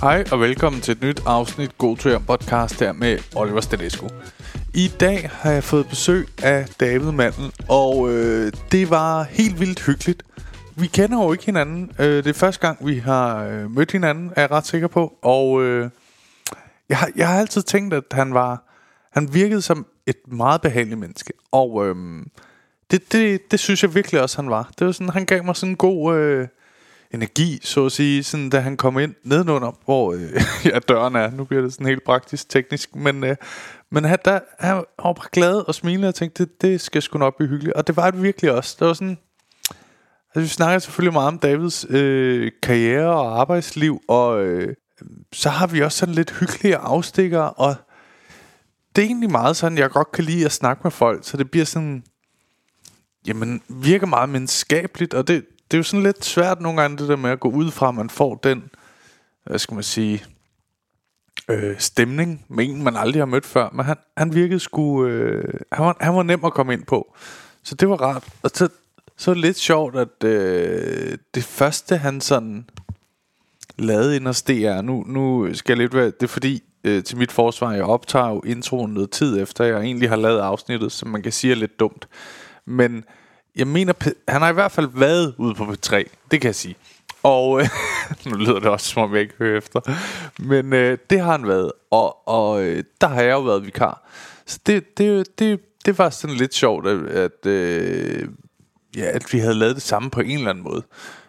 Hej og velkommen til et nyt afsnit God Tur podcast her med Oliver Stadescu. I dag har jeg fået besøg af David Mandel, og det var helt vildt hyggeligt. Vi kender jo ikke hinanden. Det er første gang vi har mødt hinanden, er jeg ret sikker på. Og jeg har altid tænkt, at han virkede som et meget behageligt menneske. Og det synes jeg virkelig også han var. Det var sådan, han gav mig sådan en god energi, så at sige, sådan, da han kom ind nedenunder, hvor døren er. Nu bliver det sådan helt praktisk teknisk, men han var bare glad og smilede og tænkte, det skal sgu nok blive hyggeligt. Og det var det virkelig også. Det var sådan, altså, vi snakker selvfølgelig meget om Davids karriere og arbejdsliv, og så har vi også sådan lidt hyggelige afstikker, og det er egentlig meget sådan, jeg godt kan lide at snakke med folk, så det bliver sådan, jamen, virker meget menneskeligt, og det er jo sådan lidt svært nogle gange, det der med at gå ud fra, at man får den, hvad skal man sige, stemning med en, man aldrig har mødt før. Men han virkede sgu, han var nem at komme ind på. Så det var rart. Og så er det lidt sjovt, at det første, han sådan lavede ind hos DR, nu skal jeg lidt være, det er fordi, til mit forsvar, jeg optager jo introen noget tid efter, jeg egentlig har lavet afsnittet, som man kan sige er lidt dumt. Men jeg mener, han har i hvert fald været ude på P3, det kan jeg sige. Og nu lyder det også, som om jeg ikke hører efter. Men det har han været, og der har jeg jo været vikar. Så det var sådan lidt sjovt, at vi havde lavet det samme på en eller anden måde.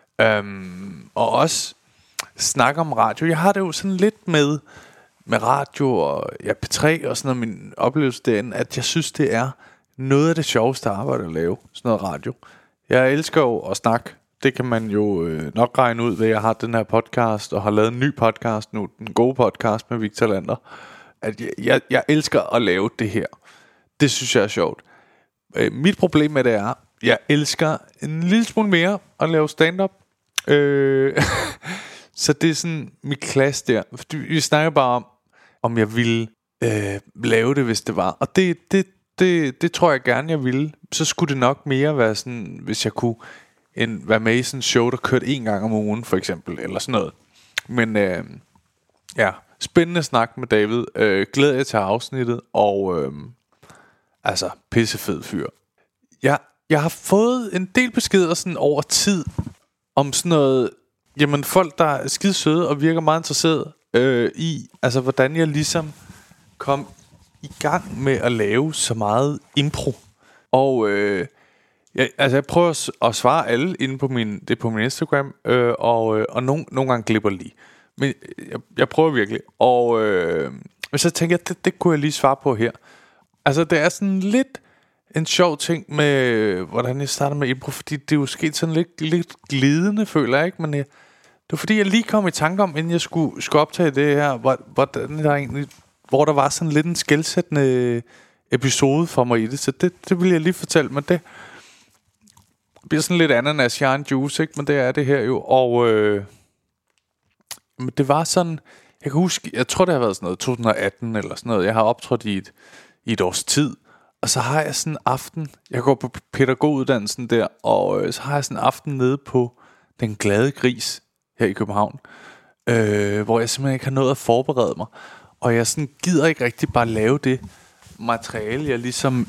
Og også snakke om radio. Jeg har det jo sådan lidt med radio og P3 og sådan noget, min oplevelse derinde, at jeg synes, det er noget af det sjoveste arbejde at lave, sådan noget radio. Jeg elsker jo at snakke. Det kan man jo nok regne ud ved, at jeg har den her podcast, og har lavet en ny podcast nu, den gode podcast med Victor Lander. At jeg elsker at lave det her. Det synes jeg er sjovt. Mit problem med det er, jeg elsker en lille smule mere at lave stand-up. Så det er sådan mit klasse der. Vi snakker bare om jeg ville lave det, hvis det var. Og det tror jeg gerne, jeg ville. Så skulle det nok mere være sådan, hvis jeg kunne være med i sådan en show, der kørte en gang om ugen, for eksempel, eller sådan noget. Men ja, spændende snak med David. Glæder jeg til afsnittet, og altså, pissefed fyr. Jeg har fået en del beskeder sådan over tid, om sådan noget, jamen folk, der er skide søde og virker meget interesseret i, altså hvordan jeg ligesom kom i gang med at lave så meget impro. Og jeg prøver at svare alle inde på min Instagram, og nogle gange glipper lige. Men jeg prøver virkelig. Og så tænker jeg, det kunne jeg lige svare på her. Altså det er sådan lidt en sjov ting med, hvordan jeg starter med impro, fordi det er jo sket sådan lidt glidende, føler jeg ikke. Men det var fordi, jeg lige kom i tanke om, inden jeg skulle optage det her, hvordan der egentlig, hvor der var sådan lidt en skelsættende episode for mig i det. Så det vil jeg lige fortælle, men det bliver sådan lidt ananas, jeg er en juice, ikke? Men det er det her jo. Og men det var sådan, jeg kan huske, jeg tror det har været sådan noget 2018 eller sådan noget. Jeg har optrådt i et års tid. Og så har jeg sådan en aften, jeg går på pædagoguddannelsen der, og så har jeg sådan en aften nede på Den Glade Gris her i København, hvor jeg simpelthen ikke har nået at forberede mig. Og jeg sådan gider ikke rigtig bare lave det materiale, jeg ligesom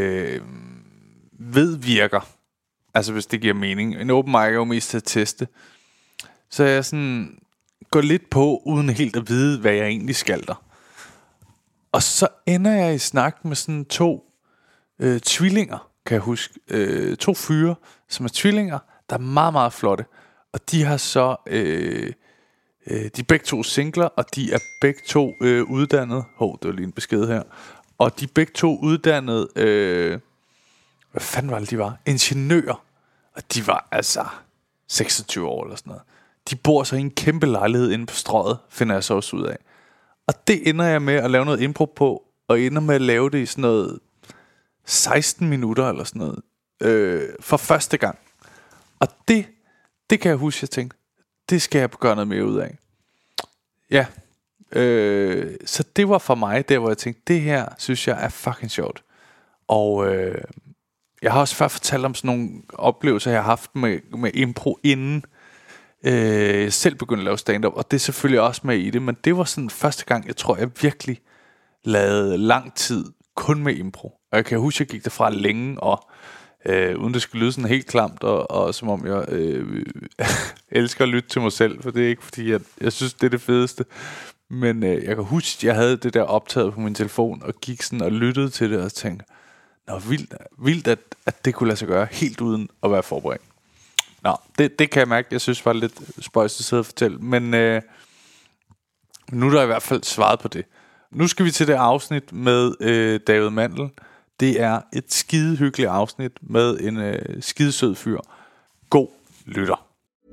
ved virker. Altså hvis det giver mening. En open mic er jo mest til at teste. Så jeg sådan går lidt på, uden helt at vide, hvad jeg egentlig skal der. Og så ender jeg i snak med sådan 2 tvillinger, kan jeg huske. 2 fyre, som er tvillinger, der er meget, meget flotte. Og de har så de er begge 2 singler, og de er begge 2 uddannet. Det var lige en besked her. Og de er begge 2 uddannet hvad fanden var det de var? Ingeniører. Og de var altså 26 år eller sådan noget. De bor så i en kæmpe lejlighed inde på Strøget, finder jeg så også ud af. Og det ender jeg med at lave noget impro på, og ender med at lave det i sådan noget 16 minutter eller sådan noget, for første gang. Og det kan jeg huske, jeg tænkte, det skal jeg gøre noget mere ud af. Ja, så det var for mig der, hvor jeg tænkte, det her synes jeg er fucking sjovt. Og jeg har også før fortalt om sådan nogle oplevelser, jeg har haft med impro inden selv begyndte at lave stand-up, og det er selvfølgelig også med i det, men det var sådan første gang, jeg tror, jeg virkelig lavede lang tid kun med impro. Og jeg kan huske, jeg gik derfra længe, og uden det skulle lyde sådan helt klamt, og som om jeg elsker at lytte til mig selv, for det er ikke fordi, jeg synes, det er det fedeste. Men jeg kan huske, jeg havde det der optaget på min telefon, og gik sådan og lyttede til det, og tænkte, vildt at det kunne lade sig gøre, helt uden at være forberedt. Nå, det kan jeg mærke, jeg synes var lidt spøjst at sidde og fortælle, men nu er der i hvert fald svaret på det. Nu skal vi til det afsnit med David Mandel. Det er et skide hyggeligt afsnit med en skidesød fyr. God lytter.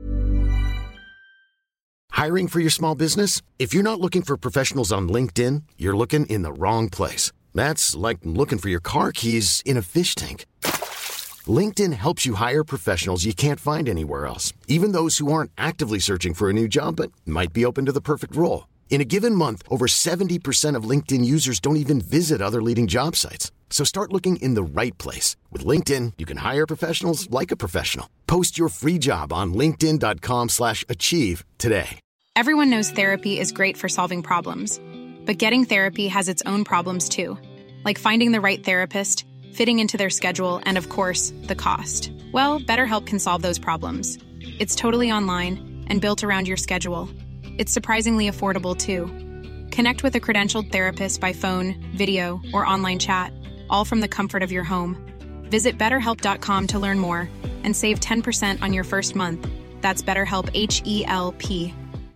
Hiring for your small business? If you're not looking for professionals on LinkedIn, you're looking in the wrong place. That's like looking for your car keys in a fish tank. LinkedIn helps you hire professionals you can't find anywhere else, even those who aren't actively searching for a new job but might be open to the perfect role. In a given month, over 70% of LinkedIn users don't even visit other leading job sites. So start looking in the right place. With LinkedIn, you can hire professionals like a professional. Post your free job on linkedin.com/achieve today. Everyone knows therapy is great for solving problems, but getting therapy has its own problems too, like finding the right therapist, fitting into their schedule, and of course, the cost. Well, BetterHelp can solve those problems. It's totally online and built around your schedule. It's surprisingly affordable too. Connect with a credentialed therapist by phone, video, or online chat, all from the comfort of your home. Visit BetterHelp.com to learn more and save 10% on your first month. That's BetterHelp, H-E-L-P.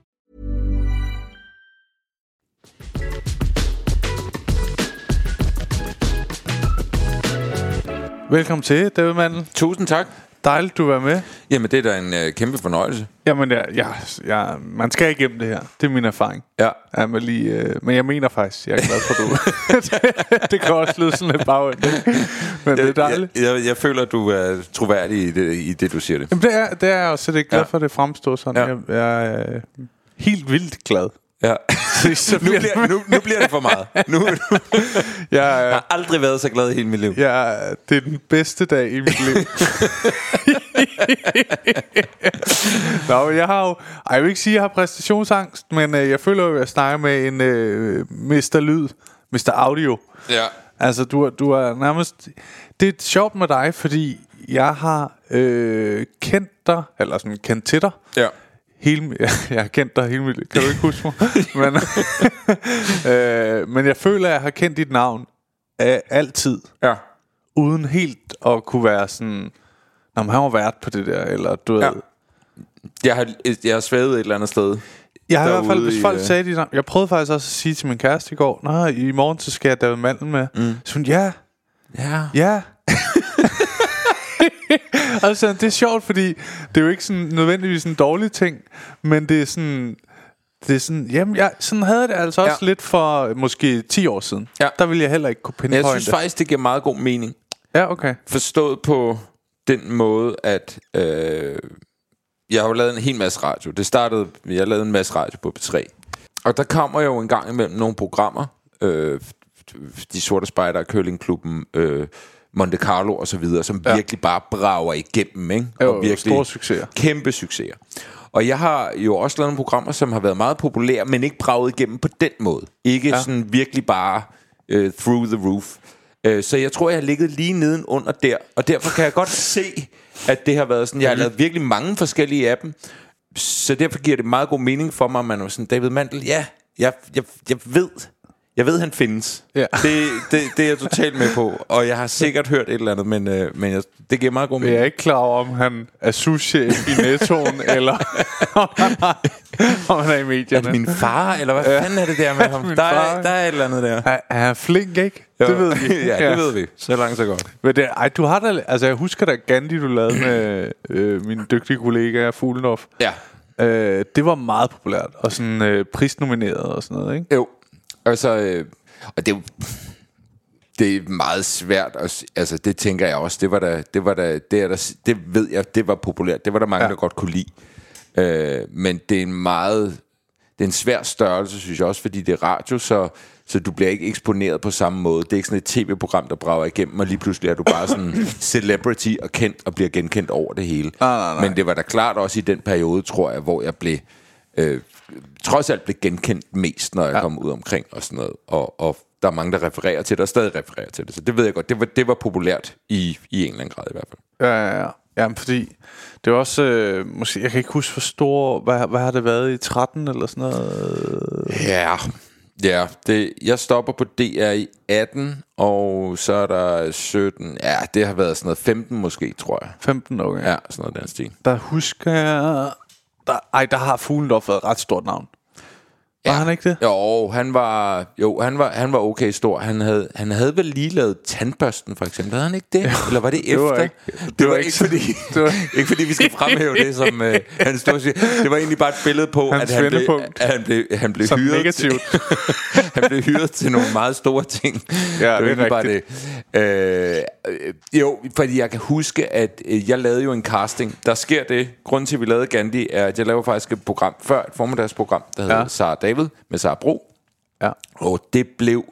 Velkommen til, David Mandel. Tusind tak. Dejligt, du var med. Jamen, det er da en kæmpe fornøjelse. Jamen, man skal igennem det her. Det er min erfaring. Ja. Men jeg mener faktisk, jeg er glad for, du. Det kan også lyde sådan lidt bagvendt. Men det er dejligt. Jeg føler, at du er troværdig i det du siger det. Jamen, det er jeg også. Det er glad for, at det fremstår sådan. Ja. Jeg er helt vildt glad. Ja. nu bliver det for meget. Jeg har aldrig været så glad i hele mit liv. Ja, det er den bedste dag i mit liv. Nå, jeg vil ikke sige, at jeg har præstationsangst, men jeg føler jo, at jeg snakker med en Mr. Lyd, Mr. Audio. Ja. Altså, du er nærmest. Det er sjovt med dig, fordi jeg har kendt dig, eller sådan kendt til dig. Ja. Jeg har kendt dig hele mit liv. Kan du ikke huske mig? Men jeg føler, at jeg har kendt dit navn altid. Ja. Uden helt at kunne være sådan, han har været på det der, eller du ved. Jeg har svævet et eller andet sted. Jeg har i hvert fald, hvis folk sagde dit navn. Jeg prøvede faktisk også at sige til min kæreste i går, i morgen så skal jeg David Mandel med. Så hun, ja. Altså, det er sjovt, fordi det er jo ikke sådan nødvendigvis en dårlig ting, men det er sådan, jamen, sådan havde det altså også lidt for måske 10 år siden. Ja. Der ville jeg heller ikke kunne pinpointe. Jeg synes faktisk, det giver meget god mening. Ja, okay. Forstået på den måde, at jeg har jo lavet en hel masse radio. Jeg lavede en masse radio på P3. Og der kommer jo en gang imellem nogle programmer. De Sorte Spejdere, Curlingklubben, Monte Carlo og så videre, som virkelig bare brager igennem, ikke? Og virkelig store succeser. Kæmpe succeser. Og jeg har jo også lavet nogle programmer, som har været meget populære, men ikke braget igennem på den måde. Ikke sådan virkelig bare through the roof. Så jeg tror, jeg har ligget lige nedenunder der. Og derfor kan jeg godt se, at det har været sådan. Jeg har lavet virkelig mange forskellige af dem. Så derfor giver det meget god mening for mig, at man er sådan, David Mandel, jeg ved, han findes. Ja. Det er jeg totalt med på. Og jeg har sikkert hørt et eller andet, men det giver meget god mening. Jeg er ikke klar over, om han er souschef i Nettoen, eller om han er i medierne. Er det min far, eller hvad fanden er det der med ham? Der er et eller andet der. Er han flink, ikke? Jo. Det ved vi. Ja, det ved vi. Så langt, så godt. Men du har da, altså jeg husker da Gandhi, du lavede med min dygtige kollega Fuglendorf. Ja. Det var meget populært, og sådan prisnomineret og sådan noget, ikke? Jo. Altså, og det er meget svært. Altså, det tænker jeg også. Det ved jeg, det var populært. Det var der mange, der godt kunne lide. Men det er en svær størrelse, synes jeg også, fordi det er radio, så Så du bliver ikke eksponeret på samme måde. Det er ikke sådan et tv-program, der brager igennem, og lige pludselig er du bare sådan celebrity og kendt og bliver genkendt over det hele. Nej. Men det var da klart også i den periode, tror jeg, hvor jeg blev trods alt blev genkendt mest, når jeg kom ud omkring og sådan noget. Og der er mange, der refererer til det, og stadig refererer til det. Så det ved jeg godt. Det var populært i en eller anden grad i hvert fald. Ja. Jamen, fordi det var også, måske, jeg kan ikke huske for stor, hvad har det været i 13 eller sådan noget? Ja, jeg stopper på DR i 18, og så er der 17, det har været sådan noget 15 måske, tror jeg. 15, okay. Ja, sådan noget den stil. Der husker jeg, der har Fuglendorf været et ret stort navn. Var han ikke det? Jo, han var okay stor. Han havde vel lige lavet Tandbørsten, for eksempel. Havde han ikke det? Eller var det efter? Det var ikke fordi, ikke fordi vi skal fremhæve det som han stod og siger. Det var egentlig bare et billede på, at han blev hyret negativt. Han blev hyret til nogle meget store ting. Ja, det er bare det. Jo, fordi jeg kan huske, at jeg lavede jo en casting. Der sker det. Grunden til, at vi lavede Gandhi, er, at jeg lavede faktisk et program før, et formiddagsprogram, der hedder Sara David med Sara Bro. Ja. Og det blev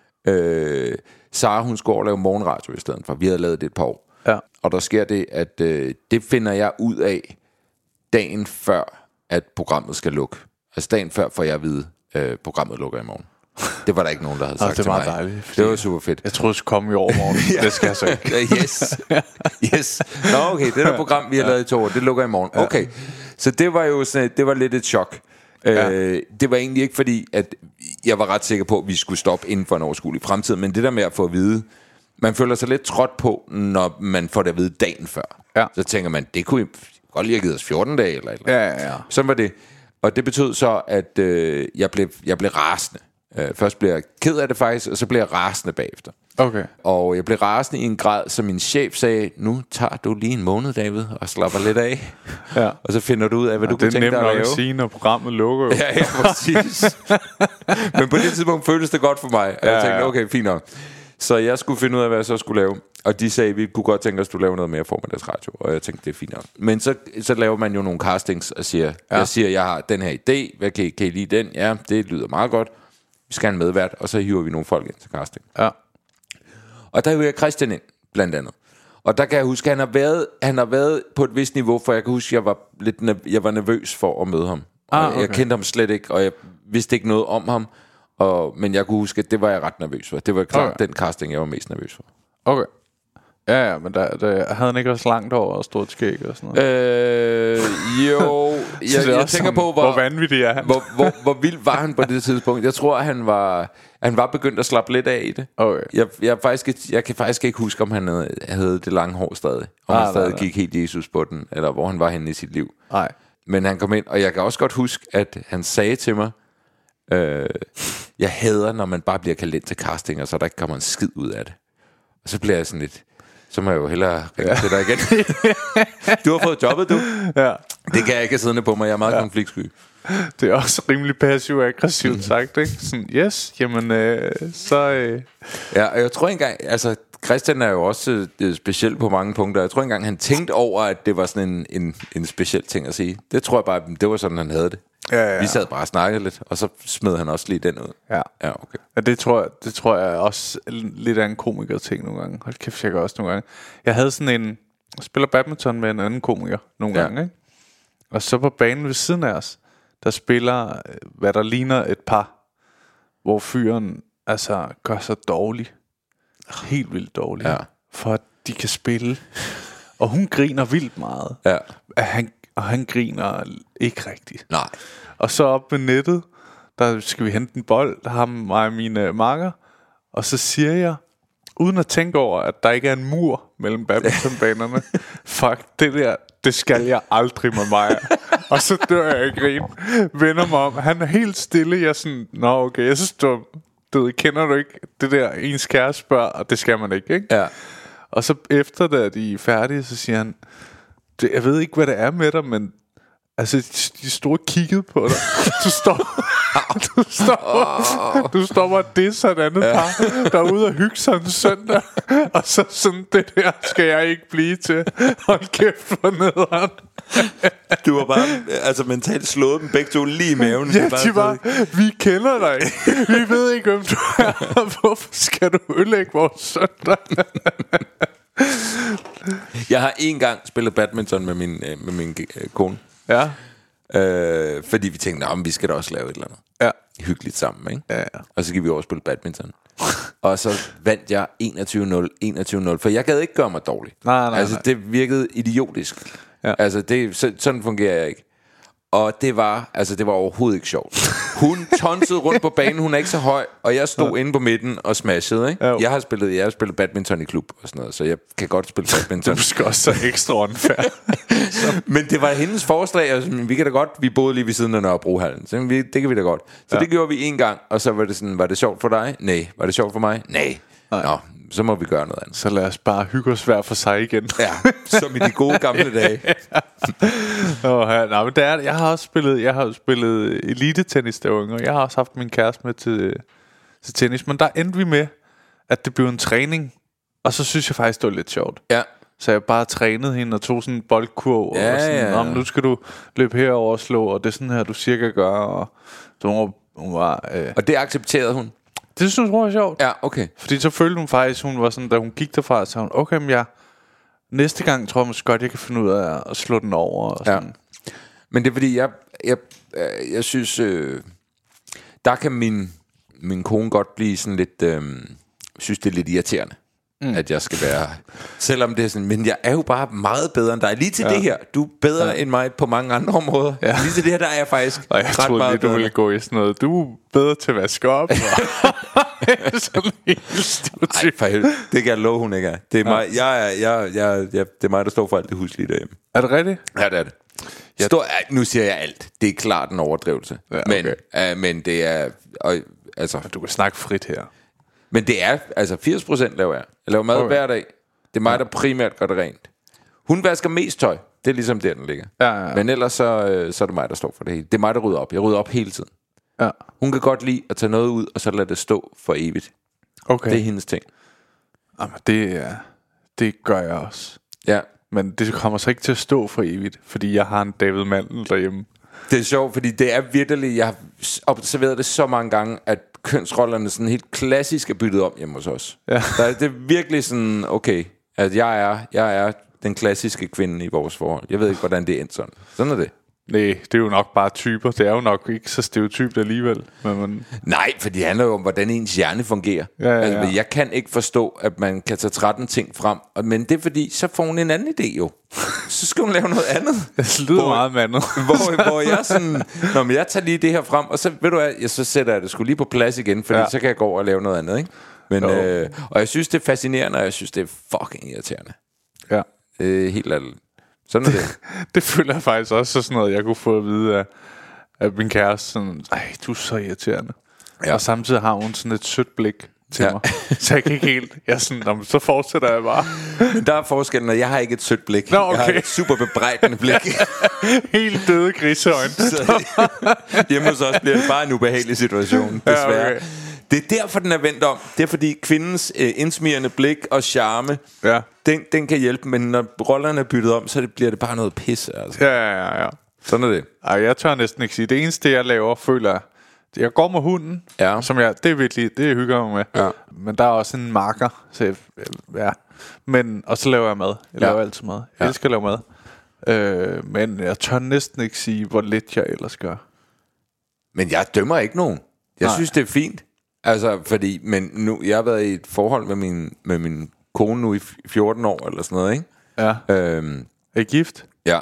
Sara, hun skulle over lave morgenradio i stedet for. Vi havde lavet det et par år. Ja. Og der sker det, at det finder jeg ud af dagen før, at programmet skal lukke. Altså dagen før får jeg at vide, programmet lukker i morgen. Det var der ikke nogen, der havde sagt til mig. Det var dejligt. Det var super fedt. Jeg troede, det skulle komme i overmorgen. Det skal jeg så ikke. Yes. Nå, okay. Det der program, vi har lavet i 2 år, det lukker i morgen. Okay. Så det var jo sådan, det var lidt et chok. Det var egentlig ikke fordi, at jeg var ret sikker på, at vi skulle stoppe inden for en overskuelig fremtid. Men det der med at få at vide, man føler sig lidt trådt på, når man får det at vide dagen før. Ja. Så tænker man, det kunne godt lige have givet os 14 dage eller. Ja. Sådan var det. Og det betød så, at jeg blev rasende. Først blev jeg ked af det faktisk, og så blev jeg rasende bagefter. Okay. Og jeg blev rasende i en grad, så min chef sagde, nu tager du lige en måned, David, og slapper lidt af. Ja. Og så finder du ud af, hvad du kunne tænke dig at lave. Det er nemt at sige, når programmet lukker. Ja, præcis. Men på det tidspunkt føltes det godt for mig. Og jeg tænkte, okay, fint nok. Så jeg skulle finde ud af, hvad jeg så skulle lave. Og de sagde, vi kunne godt tænke os, at du laver noget mere formiddagsradio. Og jeg tænkte, det er fint nok. Men så laver man jo nogle castings og siger, jeg har den her idé. Hvad kan I lide den? Ja, det lyder meget godt. Vi skal have en medvært, og så hiver vi nogle folk ind til casting. Ja. Og der hiver jeg Christian ind, blandt andet. Og der kan jeg huske, at han har været på et vist niveau, for jeg kan huske, at jeg var nervøs for at møde ham. Okay. Jeg kendte ham slet ikke, og jeg vidste ikke noget om ham. Men jeg kunne huske, at det var jeg ret nervøs for. Det var klart den casting, jeg var mest nervøs for. Okay. Ja, men der havde han ikke også langt hår og stort skæg og sådan noget? Jo, jeg tænker på, hvor vanvittig er han. hvor vild var han på det tidspunkt. Jeg tror, han var begyndt at slappe lidt af i det. Okay. Jeg kan faktisk ikke huske, om han havde det lange hår stadig. Om han stadig gik helt Jesus på den, eller hvor han var henne i sit liv. Nej. Men han kom ind, og jeg kan også godt huske, at han sagde til mig, jeg hader, når man bare bliver kaldt ind til casting, og så der ikke kommer en skid ud af det. Og så bliver jeg sådan lidt, så må jeg jo hellere ringe til dig igen. Du har fået jobbet, du. Ja. Det kan jeg ikke have siddende på mig. Jeg er meget konfliktsky. Det er også rimelig passiv-aggressivt sagt, ikke? Sådan, yes, jamen, Ja, og jeg tror engang, altså, Christian er jo også speciel på mange punkter. Jeg tror engang, han tænkte over, at det var sådan en speciel ting at sige. Det tror jeg bare, det var sådan, han havde det. Ja. Vi sad bare og snakkede lidt, og så smed han også lige den ud. Ja, okay. Ja, det tror jeg også lidt af en komiker-ting nogle gange. Hold kæft, jeg gør også nogle gange. Jeg havde sådan jeg spiller badminton med en anden komiker nogle gange, ikke? Og så på banen ved siden af os, der spiller, hvad der ligner et par, hvor fyren altså gør sig dårlig. Helt vildt dårlig. For at de kan spille. Og hun griner vildt meget. Ja. Og han griner ikke rigtigt. Nej. Og så op ved nettet, der skal vi hente en bold, der har mig og mine makker. Og så siger jeg, uden at tænke over, at der ikke er en mur mellem badmintonbanerne, fuck, det skal jeg aldrig med mig. Og så dør jeg i grin. Vender mig om. Han er helt stille. Jeg er sådan, nå okay, jeg synes du kender du ikke det der, ens kæreste spørger, og det skal man ikke? Ja. Og så efter da de er færdige, så siger han, jeg ved ikke, hvad det er med dig, men altså, de store kiggede på dig. Du står bare det sådan et andet par, der er ude og hygge sig en søndag. Og så sådan, det der skal jeg ikke blive til. Hold kæft for nederen. Du var bare altså mentalt slået dem begge to lige i maven. Ja, de var, vi kender dig. Vi ved ikke, hvem du er. Hvorfor skal du ødelægge vores søndag? Jeg har en gang spillet badminton med min kone. Ja. Fordi vi tænkte, vi skal da også lave et eller andet. Ja. Hyggeligt sammen, ikke? Ja. Og så gik vi over og spille badminton. Og så vandt jeg 21-0, for jeg gad ikke gøre mig dårlig. Nej. Altså, det virkede idiotisk. Ja. Altså, sådan fungerer jeg ikke. Og det var overhovedet ikke sjovt. Hun tonsede rundt på banen, hun er ikke så høj, og jeg stod inde på midten og smashede, ikke? Ja. Jeg har spillet badminton i klub og sådan noget, så jeg kan godt spille badminton. Du skal også så ekstra unfair. Men det var hendes forslag, og vi kan da godt, vi boede lige ved siden af Nørrebrohallen, så det kan vi da godt. Så det gjorde vi en gang, og så var det sådan, var det sjovt for dig? Nej. Var det sjovt for mig? Nej. Nå, så må vi gøre noget andet. Så lad os bare hygge os hver for sig igen. Ja, som i de gode gamle dage. Men jeg har også spillet elite-tennis der unge, og jeg har også haft min kæreste med til tennis. Men der endte vi med, at det blev en træning, og så synes jeg faktisk, det var lidt sjovt. Ja. Så jeg bare trænede hende og tog sådan en boldkurv og sådan, nu skal du løbe herover og slå, og det er sådan her, du cirka gør. Og hun var og det accepterede hun? Det synes hun var sjovt. Ja, okay. Fordi så følte hun faktisk, hun var sådan, da hun gik derfra, så hun, okay, men næste gang tror jeg måske godt, jeg kan finde ud af at slå den over. Og sådan. Ja. Men det er fordi, jeg synes, der kan min kone godt blive sådan lidt, synes det er lidt irriterende, at jeg skal være, selvom det er sådan, men jeg er jo bare meget bedre end dig. Lige til det her, du er bedre end mig på mange andre områder. Ja. Lige til det her, der er jeg faktisk og jeg ret meget du ville gå i sådan noget, du er bedre til at vaske op. Sådan helt Ej, for helvede. Det kan jeg love, hun ikke er. Det er mig, det er mig, der står for alt det huslige derhjemme. Er det rigtigt? Ja, det er det. Nu siger jeg alt. Det er klart en overdrivelse. Ja, okay. Men det er... altså, du kan snakke frit her. Men det er... Altså 80% laver jeg. Jeg laver mad hver dag. Det er mig, der primært gør det rent. Hun vasker mest tøj. Det er ligesom der, den ligger. Ja. Men ellers så er det mig, der står for det hele. Det er mig, der rydder op. Jeg rydder op hele tiden. Ja. Hun kan godt lide at tage noget ud, og så lade det stå for evigt. Okay. Det er hendes ting. Jamen, det gør jeg også. Ja. Men det kommer så ikke til at stå for evigt, fordi jeg har en David Mandel derhjemme. Det er sjovt, fordi det er virkelig, jeg har observeret det så mange gange, at kønsrollerne sådan helt klassisk er byttet om hjemme hos os. Ja. Det er virkelig sådan, okay, at jeg er den klassiske kvinde i vores forhold. Jeg ved ikke, hvordan det er endt sådan. Sådan er det. Nej, det er jo nok bare typer. Det er jo nok ikke så stereotypt alligevel. Nej, for det handler jo om, hvordan ens hjerne fungerer. Ja. Altså, jeg kan ikke forstå, at man kan tage 13 ting frem. Men det er fordi, så får hun en anden idé jo. Så skal hun lave noget andet. Det lyder meget mandet. hvor jeg sådan, men jeg tager lige det her frem, og så ved du hvad, så sætter jeg det sgu lige på plads igen, fordi så kan jeg gå over og lave noget andet, ikke? Men, og jeg synes, det er fascinerende, og jeg synes, det er fucking irriterende. Ja. Helt ærligt. Sådan er det. Det føler jeg faktisk også sådan noget, jeg kunne få at vide af min kæreste. Sådan, ej, du er så irriterende. Ja. Og samtidig har hun sådan et sødt blik til mig. Så jeg kan ikke helt... Jeg sådan, så fortsætter jeg bare. Men der er forskellen, at jeg har ikke et sødt blik. Nå, okay. Jeg har et super bebrejdende blik. Helt døde griseøjne. Hjemme hos os bliver det bare en ubehagelig situation, desværre. Ja, okay. Det er derfor, den er vendt om. Det er fordi kvindens indsmirrende blik og charme, den kan hjælpe. Men når rollerne er byttet om, så bliver det bare noget pis. Altså. Ja. Sådan er det. Ej, jeg tør næsten ikke sige. Det eneste, jeg laver, føler jeg. Jeg går med hunden, som det er virkelig, det hygger mig med. Ja. Men der er også en marker. Så og så laver jeg mad. Jeg laver altid mad. Jeg elsker at lave mad. Men jeg tør næsten ikke sige, hvor lidt jeg ellers gør. Men jeg dømmer ikke nogen. Jeg synes, det er fint. Altså, fordi, men nu, jeg har været i et forhold med min kone nu i 14 år, eller sådan noget, ikke? Ja. Er I gift? Ja.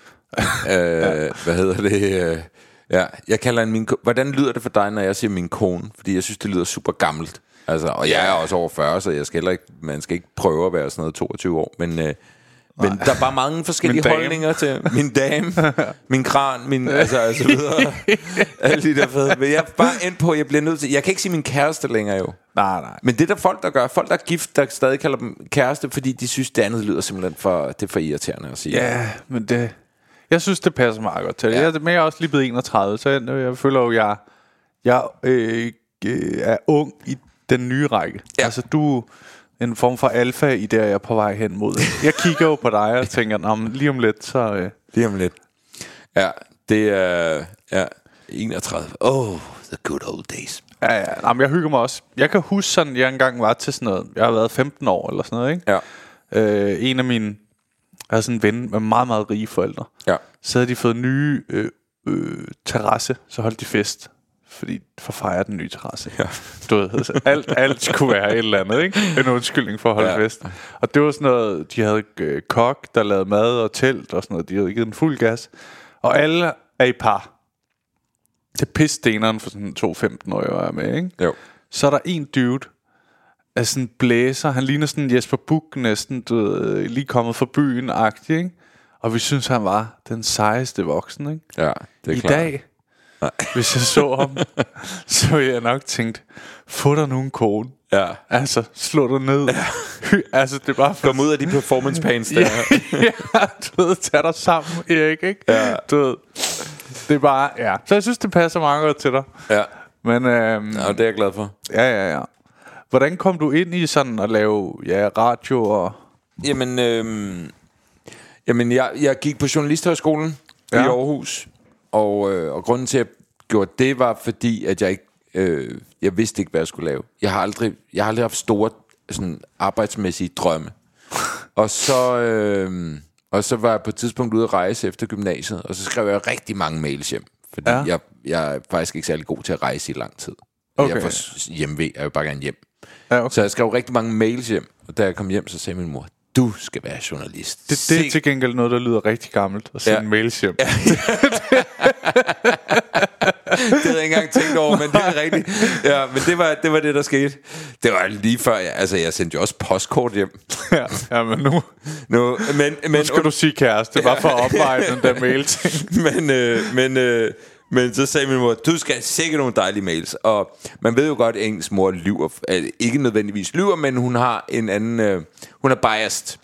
Hvad hedder det? Ja, jeg kalder hende min kone. Hvordan lyder det for dig, når jeg siger min kone? Fordi jeg synes, det lyder super gammelt. Altså, og jeg er også over 40, så jeg skal man skal ikke prøve at være sådan noget 22 år, men der er bare mange forskellige holdninger til min dame, min kran, altså videre. Alle de der fede. Men jeg er bare endt på, jeg bliver nødt til. Jeg kan ikke sige min kæreste længere jo. Nej. Men det er der folk, der gør. Folk, der er gift, der stadig kalder dem kæreste, fordi de synes, det andet lyder simpelthen det er for irriterende at sige. Ja, men jeg synes, det passer meget godt til det. Ja. Jeg er også lige blevet 31, så jeg føler jo, jeg er ung i den nye række. Ja. Altså, du en form for alfa i det, jeg er på vej hen mod. Jeg kigger jo på dig og tænker, lige om lidt, så Lige om lidt. Ja, det er 31. The good old days. Ja. Jamen, jeg hygger mig også. Jeg kan huske sådan, jeg engang var til sådan noget. Jeg har været 15 år eller sådan noget, ikke? Ja. En af mine... Jeg havde sådan en ven med meget, meget rige forældre. Ja. Så havde de fået nye terrasse, så holdt de fest. Fordi for at fejre den nye terrasse. Ja. Du ved, alt kunne være et eller andet, ikke? En undskyldning for at holde fest. Og det var sådan noget, de havde kok, der lavede mad og telt og sådan noget. De havde givet en fuld gas. Og alle er i par. Det er pissteneren for sådan 2 15-årige, jeg er med, ikke? Jo. Så er der en dude af sådan en blæser. Han ligner sådan Jesper Buch næsten, du ved, lige kommet fra byen-agtig, ikke? Og vi synes, han var den sejeste voksen, ikke? Ja, det er I klart. dag, hvis jeg så ham, så ville jeg nok tænkt, få dig nu en kone. Ja. Altså, slå dig ned. Altså, det er bare for... Kom ud af de performance pants der. Ja, du ved, tag dig sammen, Erik, ikke? Ja. Du ved, det er bare, ja. Så jeg synes, det passer meget godt til dig. Ja. Men, Ja, det er jeg glad for. Ja. Hvordan kom du ind i sådan at lave radio og... Jamen, jeg gik på Journalisthøjskolen i Aarhus. Og grunden til, at jeg gjorde det, var fordi, at jeg ikke... jeg vidste ikke, hvad jeg skulle lave. Jeg har aldrig haft store sådan, arbejdsmæssige drømme. Og så var jeg på et tidspunkt ude at rejse efter gymnasiet, og så skrev jeg rigtig mange mails hjem. Fordi jeg er faktisk ikke særlig god til at rejse i lang tid. Okay. Jeg får hjemve, jeg vil bare gerne hjem. Ja, okay. Så jeg skrev rigtig mange mails hjem, og da jeg kom hjem, så sagde min mor, du skal være journalist. Det er til gengæld noget, der lyder rigtig gammelt, at sende mails hjem. Ja. Det havde jeg ikke engang tænkt over, men det er rigtigt. Ja, men det var det, der skete. Det var lige før, jeg sendte jo også postkort hjem. Ja, men nu skal du sige kæreste, bare for at opveje den der mail-ting. Men så sagde min mor, du skal sikkert nogle dejlige mails. Og man ved jo godt, at ens mor lyver. Ikke nødvendigvis lyver, men hun har en anden... hun er biased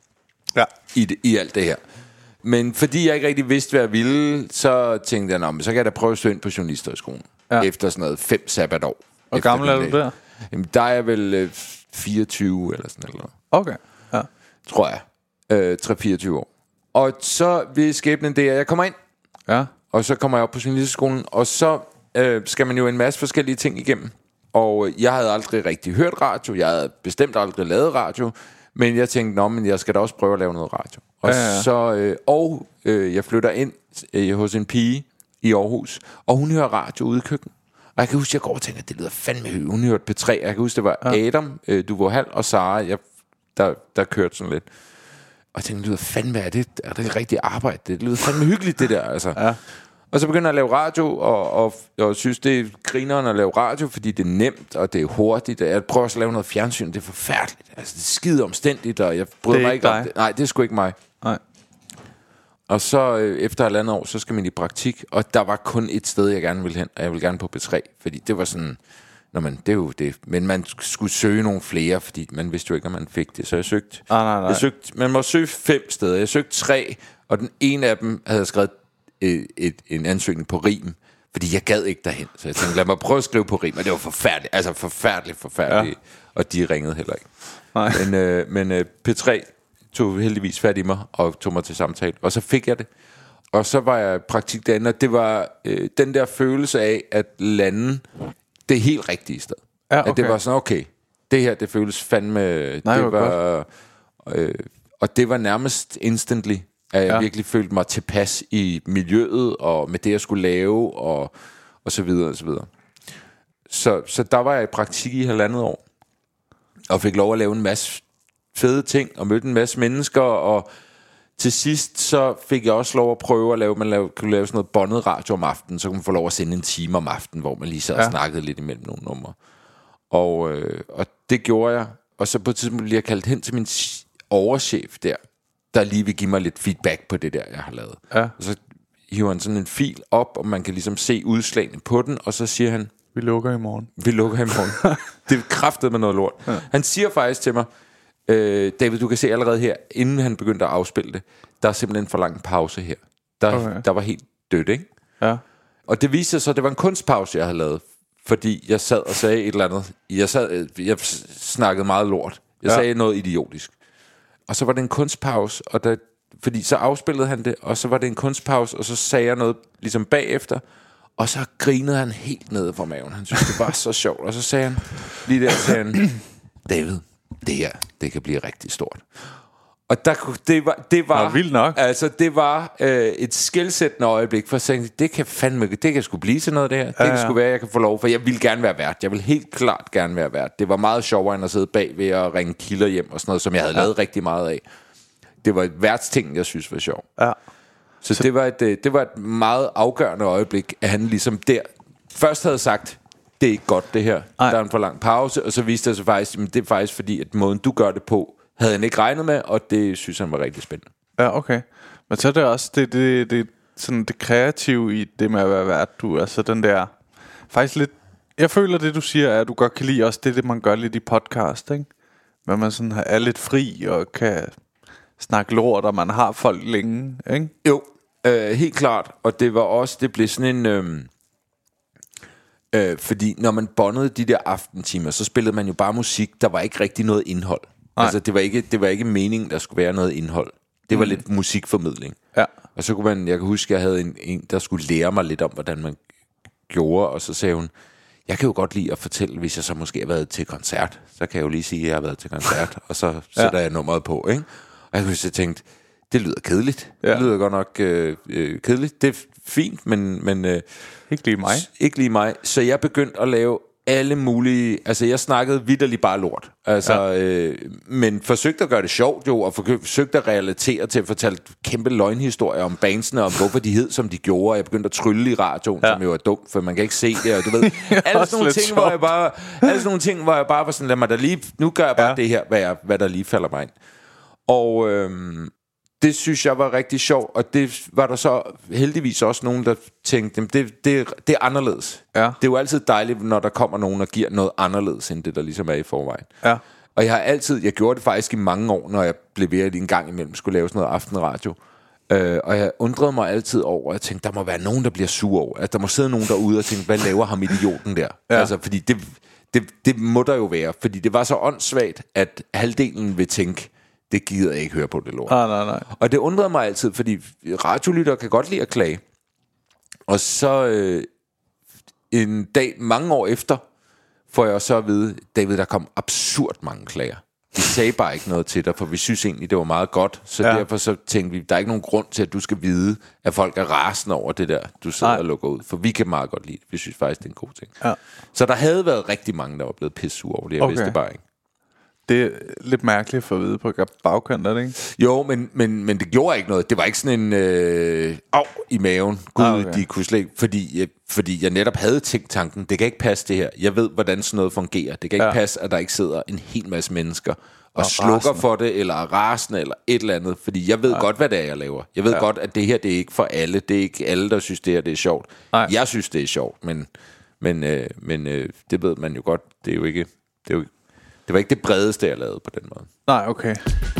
i alt det her. Men fordi jeg ikke rigtig vidste, hvad jeg ville, så tænkte jeg, så kan jeg da prøve at søge ind på Journalisthøjskolen. Efter sådan noget 5 sabbatår. Hvor gammel er du der? Jamen, der er jeg vel 24 eller sådan noget. Okay, ja. Tror jeg. 3-24 år. Og så vil skæbnen det, at jeg kommer ind. Ja. Og så kommer jeg op på Journalisthøjskolen, og så skal man jo en masse forskellige ting igennem. Og jeg havde aldrig rigtig hørt radio. Jeg havde bestemt aldrig lavet radio. Men jeg tænkte, men jeg skal da også prøve at lave noget radio. Og jeg flytter ind hos en pige i Aarhus, og hun hører radio ude i køkkenet. Og jeg kan huske, jeg går og tænker, det lyder fandme højt. Hun hørte P3. Jeg kan huske, det var Adam, Duvo Hall og Sara, der kørte sådan lidt. Og jeg tænkte, det lyder fandme, er det rigtigt arbejde? Det lyder fandme hyggeligt, det der, altså. Ja. Og så begynder jeg at lave radio, og synes, det er grineren at lave radio, fordi det er nemt, og det er hurtigt. Jeg prøver også at lave noget fjernsyn, det er forfærdeligt. Altså, det er skide omstændigt, og jeg bryder mig ikke om det. Nej, det er sgu ikke mig. Nej. Og så efter 1,5 år, så skal man i praktik, og der var kun et sted, jeg gerne ville hen, og jeg ville gerne på P3, fordi det var sådan... det er jo det. Men man skulle søge nogle flere, fordi man vidste jo ikke, om man fik det. Så jeg søgte... Nej. Man må søge 5 steder. Jeg søgte 3, og den ene af dem havde jeg skrevet en ansøgning på rim, fordi jeg gad ikke derhen. Så jeg tænkte, lad mig prøve at skrive på rim, og det var forfærdeligt. Altså forfærdeligt. Ja. Og de ringede heller ikke. Nej. Men P3 tog heldigvis fat i mig, og tog mig til samtale. Og så fik jeg det. Og så var jeg i praktik derinde, og det var den der følelse af, at lande det helt rigtige sted. Ja, okay. At det var sådan, okay, det her, det føles fandme... og det var nærmest instantly, at jeg virkelig følte mig tilpas i miljøet, og med det, jeg skulle lave, og så videre, og så videre. Så der var jeg i praktik i 1,5 år, og fik lov at lave en masse fede ting, og mødte en masse mennesker, og til sidst så fik jeg også lov at prøve at kunne lave sådan noget båndet radio om aftenen, så kunne man få lov at sende en time om aftenen, hvor man lige sad og snakkede lidt imellem nogle numre. Og det gjorde jeg, og så på et tidspunkt blev jeg kaldt hen til min overchef der lige vil give mig lidt feedback på det der, jeg har lavet. Ja. Og så hiver han sådan en fil op, og man kan ligesom se udslagene på den, og så siger han, vi lukker i morgen. Det er kraftet med noget lort. Ja. Han siger faktisk til mig, David, du kan se allerede her, inden han begyndte at afspille det, der er simpelthen for lang pause her. Der var helt dødt, ikke? Ja. Og det viste sig så, at det var en kunstpause, jeg havde lavet, fordi jeg sad og sagde et eller andet. Jeg snakkede meget lort. Jeg sagde noget idiotisk. Og så var det en kunstpause, og fordi så afspillede han det, og så var det en kunstpause, og så sagde jeg noget ligesom bagefter, og så grinede han helt nede fra maven. Han synes, det var så sjovt. Og så sagde han, lige der sagde han, David, det her, det kan blive rigtig stort. Og det var vildt nok. Altså, det var et skelsættende øjeblik, for at sige, det kan sgu blive til noget der. Det kan sgu være, jeg kan få lov, for jeg vil gerne være vært. Jeg vil helt klart gerne være vært. Det var meget sjovere, end at sidde bag ved at ringe kilder hjem og sådan noget, som jeg havde lavet rigtig meget af. Det var et værtsting, jeg synes var sjov. Ja. Så det var et meget afgørende øjeblik, at han ligesom der først havde sagt, det er ikke godt det her. Der er en for lang pause, og så viste det sig faktisk, at det er faktisk fordi, at måden du gør det på, havde han ikke regnet med, og det synes han var rigtig spændende. Ja, okay. Men så er det også det sådan det kreative i det med at være vært, du altså den der faktisk lidt. Jeg føler det du siger er at du godt kan lide også det man gør lidt i podcast, ikke? Men man sådan er lidt fri og kan snakke lort, og man har folk længe, ikke? Jo, helt klart. Og det var også det blev sådan en fordi når man bondede de der aftentimer, så spillede man jo bare musik. Der var ikke rigtig noget indhold. Altså det var ikke meningen der skulle være noget indhold. Det var lidt musikformidling. Ja. Og så kunne jeg kan huske jeg havde en der skulle lære mig lidt om hvordan man gjorde, og så sagde hun, jeg kan jo godt lide at fortælle, hvis jeg så måske har været til koncert, så kan jeg jo lige sige at jeg har været til koncert, og så sætter jeg nummeret på, ikke? Og jeg kunne så tænkte, det lyder kedeligt. Det lyder godt nok kedeligt. Det er fint, men ikke lige mig. Ikke lige mig. Så jeg begyndte at lave alle mulige. Altså jeg snakkede vitterligt bare lort. Altså, men forsøgte at gøre det sjovt jo, og forsøgte at relatere til at fortælle kæmpe løgnhistorier om bandsene, om hvorfor de hed som de gjorde. Jeg begyndte at trylle i radioen, som jo er dumt, for man kan ikke se det. Og du ved, alle sådan nogle ting, hvor jeg bare var sådan, lad mig da lige, nu gør jeg bare det her, hvad der lige falder mig ind. Og det synes jeg var rigtig sjovt, og det var der så heldigvis også nogen, der tænkte, det er anderledes. Ja. Det er jo altid dejligt, når der kommer nogen, der giver noget anderledes, end det, der ligesom er i forvejen. Ja. Og jeg gjorde det faktisk i mange år, når jeg blev ved at en gang imellem skulle lave sådan noget aftenradio. Og jeg undrede mig altid over, at jeg tænkte, der må være nogen, der bliver sur over. Altså, der må sidde nogen derude og tænke, hvad laver ham idioten der? Ja. Altså, fordi det må der jo være, fordi det var så åndssvagt, at halvdelen vil tænke, det gider jeg ikke høre på det lort. Nej. Og det undrede mig altid, fordi radiolyttere kan godt lide at klage. Og så en dag, mange år efter, får jeg så at vide, David, der kom absurd mange klager. Vi sagde bare ikke noget til dig, for vi synes egentlig, det var meget godt. Så derfor så tænkte vi, der er ikke nogen grund til, at du skal vide, at folk er rasende over det der, du sidder og lukker ud. For vi kan meget godt lide det. Vi synes faktisk, det er en god ting. Ja. Så der havde været rigtig mange, der var blevet pissure over det. Jeg vidste det bare ikke. Det er lidt mærkeligt for at vide på bagkant, er det ikke? Jo, men det gjorde ikke noget. Det var ikke sådan en i maven. Gud, de kunne slet ikke, fordi jeg netop havde tænkt tanken, det kan ikke passe det her. Jeg ved, hvordan sådan noget fungerer. Det kan ikke passe, at der ikke sidder en hel masse mennesker og slukker for det, eller er rasende, eller et eller andet. Fordi jeg ved godt, hvad det er, jeg laver. Jeg ved godt, at det her, det er ikke for alle. Det er ikke alle, der synes, det her det er sjovt. Jeg synes, det er sjovt, men det ved man jo godt. Det er jo ikke... Det var ikke det bredeste, jeg lavede på den måde. Nej, okay.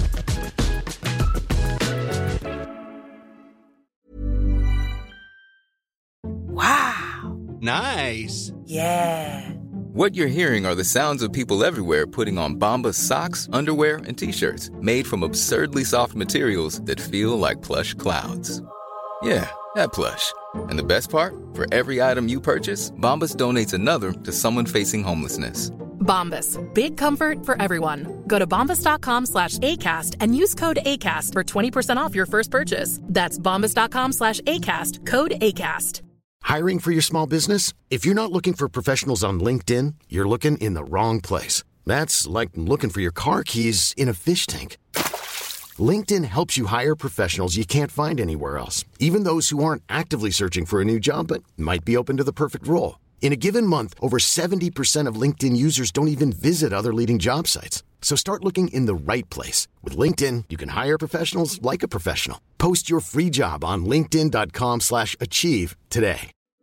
Wow. Nice. Yeah. What you're hearing are the sounds of people everywhere putting on Bombas socks, underwear, and T-shirts made from absurdly soft materials that feel like plush clouds. Yeah, that plush. And the best part? For every item you purchase, Bombas donates another to someone facing homelessness. Bombas. Big comfort for everyone. Go to bombas.com/ACAST and use code ACAST for 20% off your first purchase. That's bombas.com/ACAST. Code ACAST. Hiring for your small business? If you're not looking for professionals on LinkedIn, you're looking in the wrong place. That's like looking for your car keys in a fish tank. LinkedIn helps you hire professionals you can't find anywhere else, even those who aren't actively searching for a new job but might be open to the perfect role. In a given month, over 70% of LinkedIn users don't even visit other leading job sites. So start looking in the right place. With LinkedIn, you can hire professionals like a professional. Post your free job on linkedin.com/achieve today.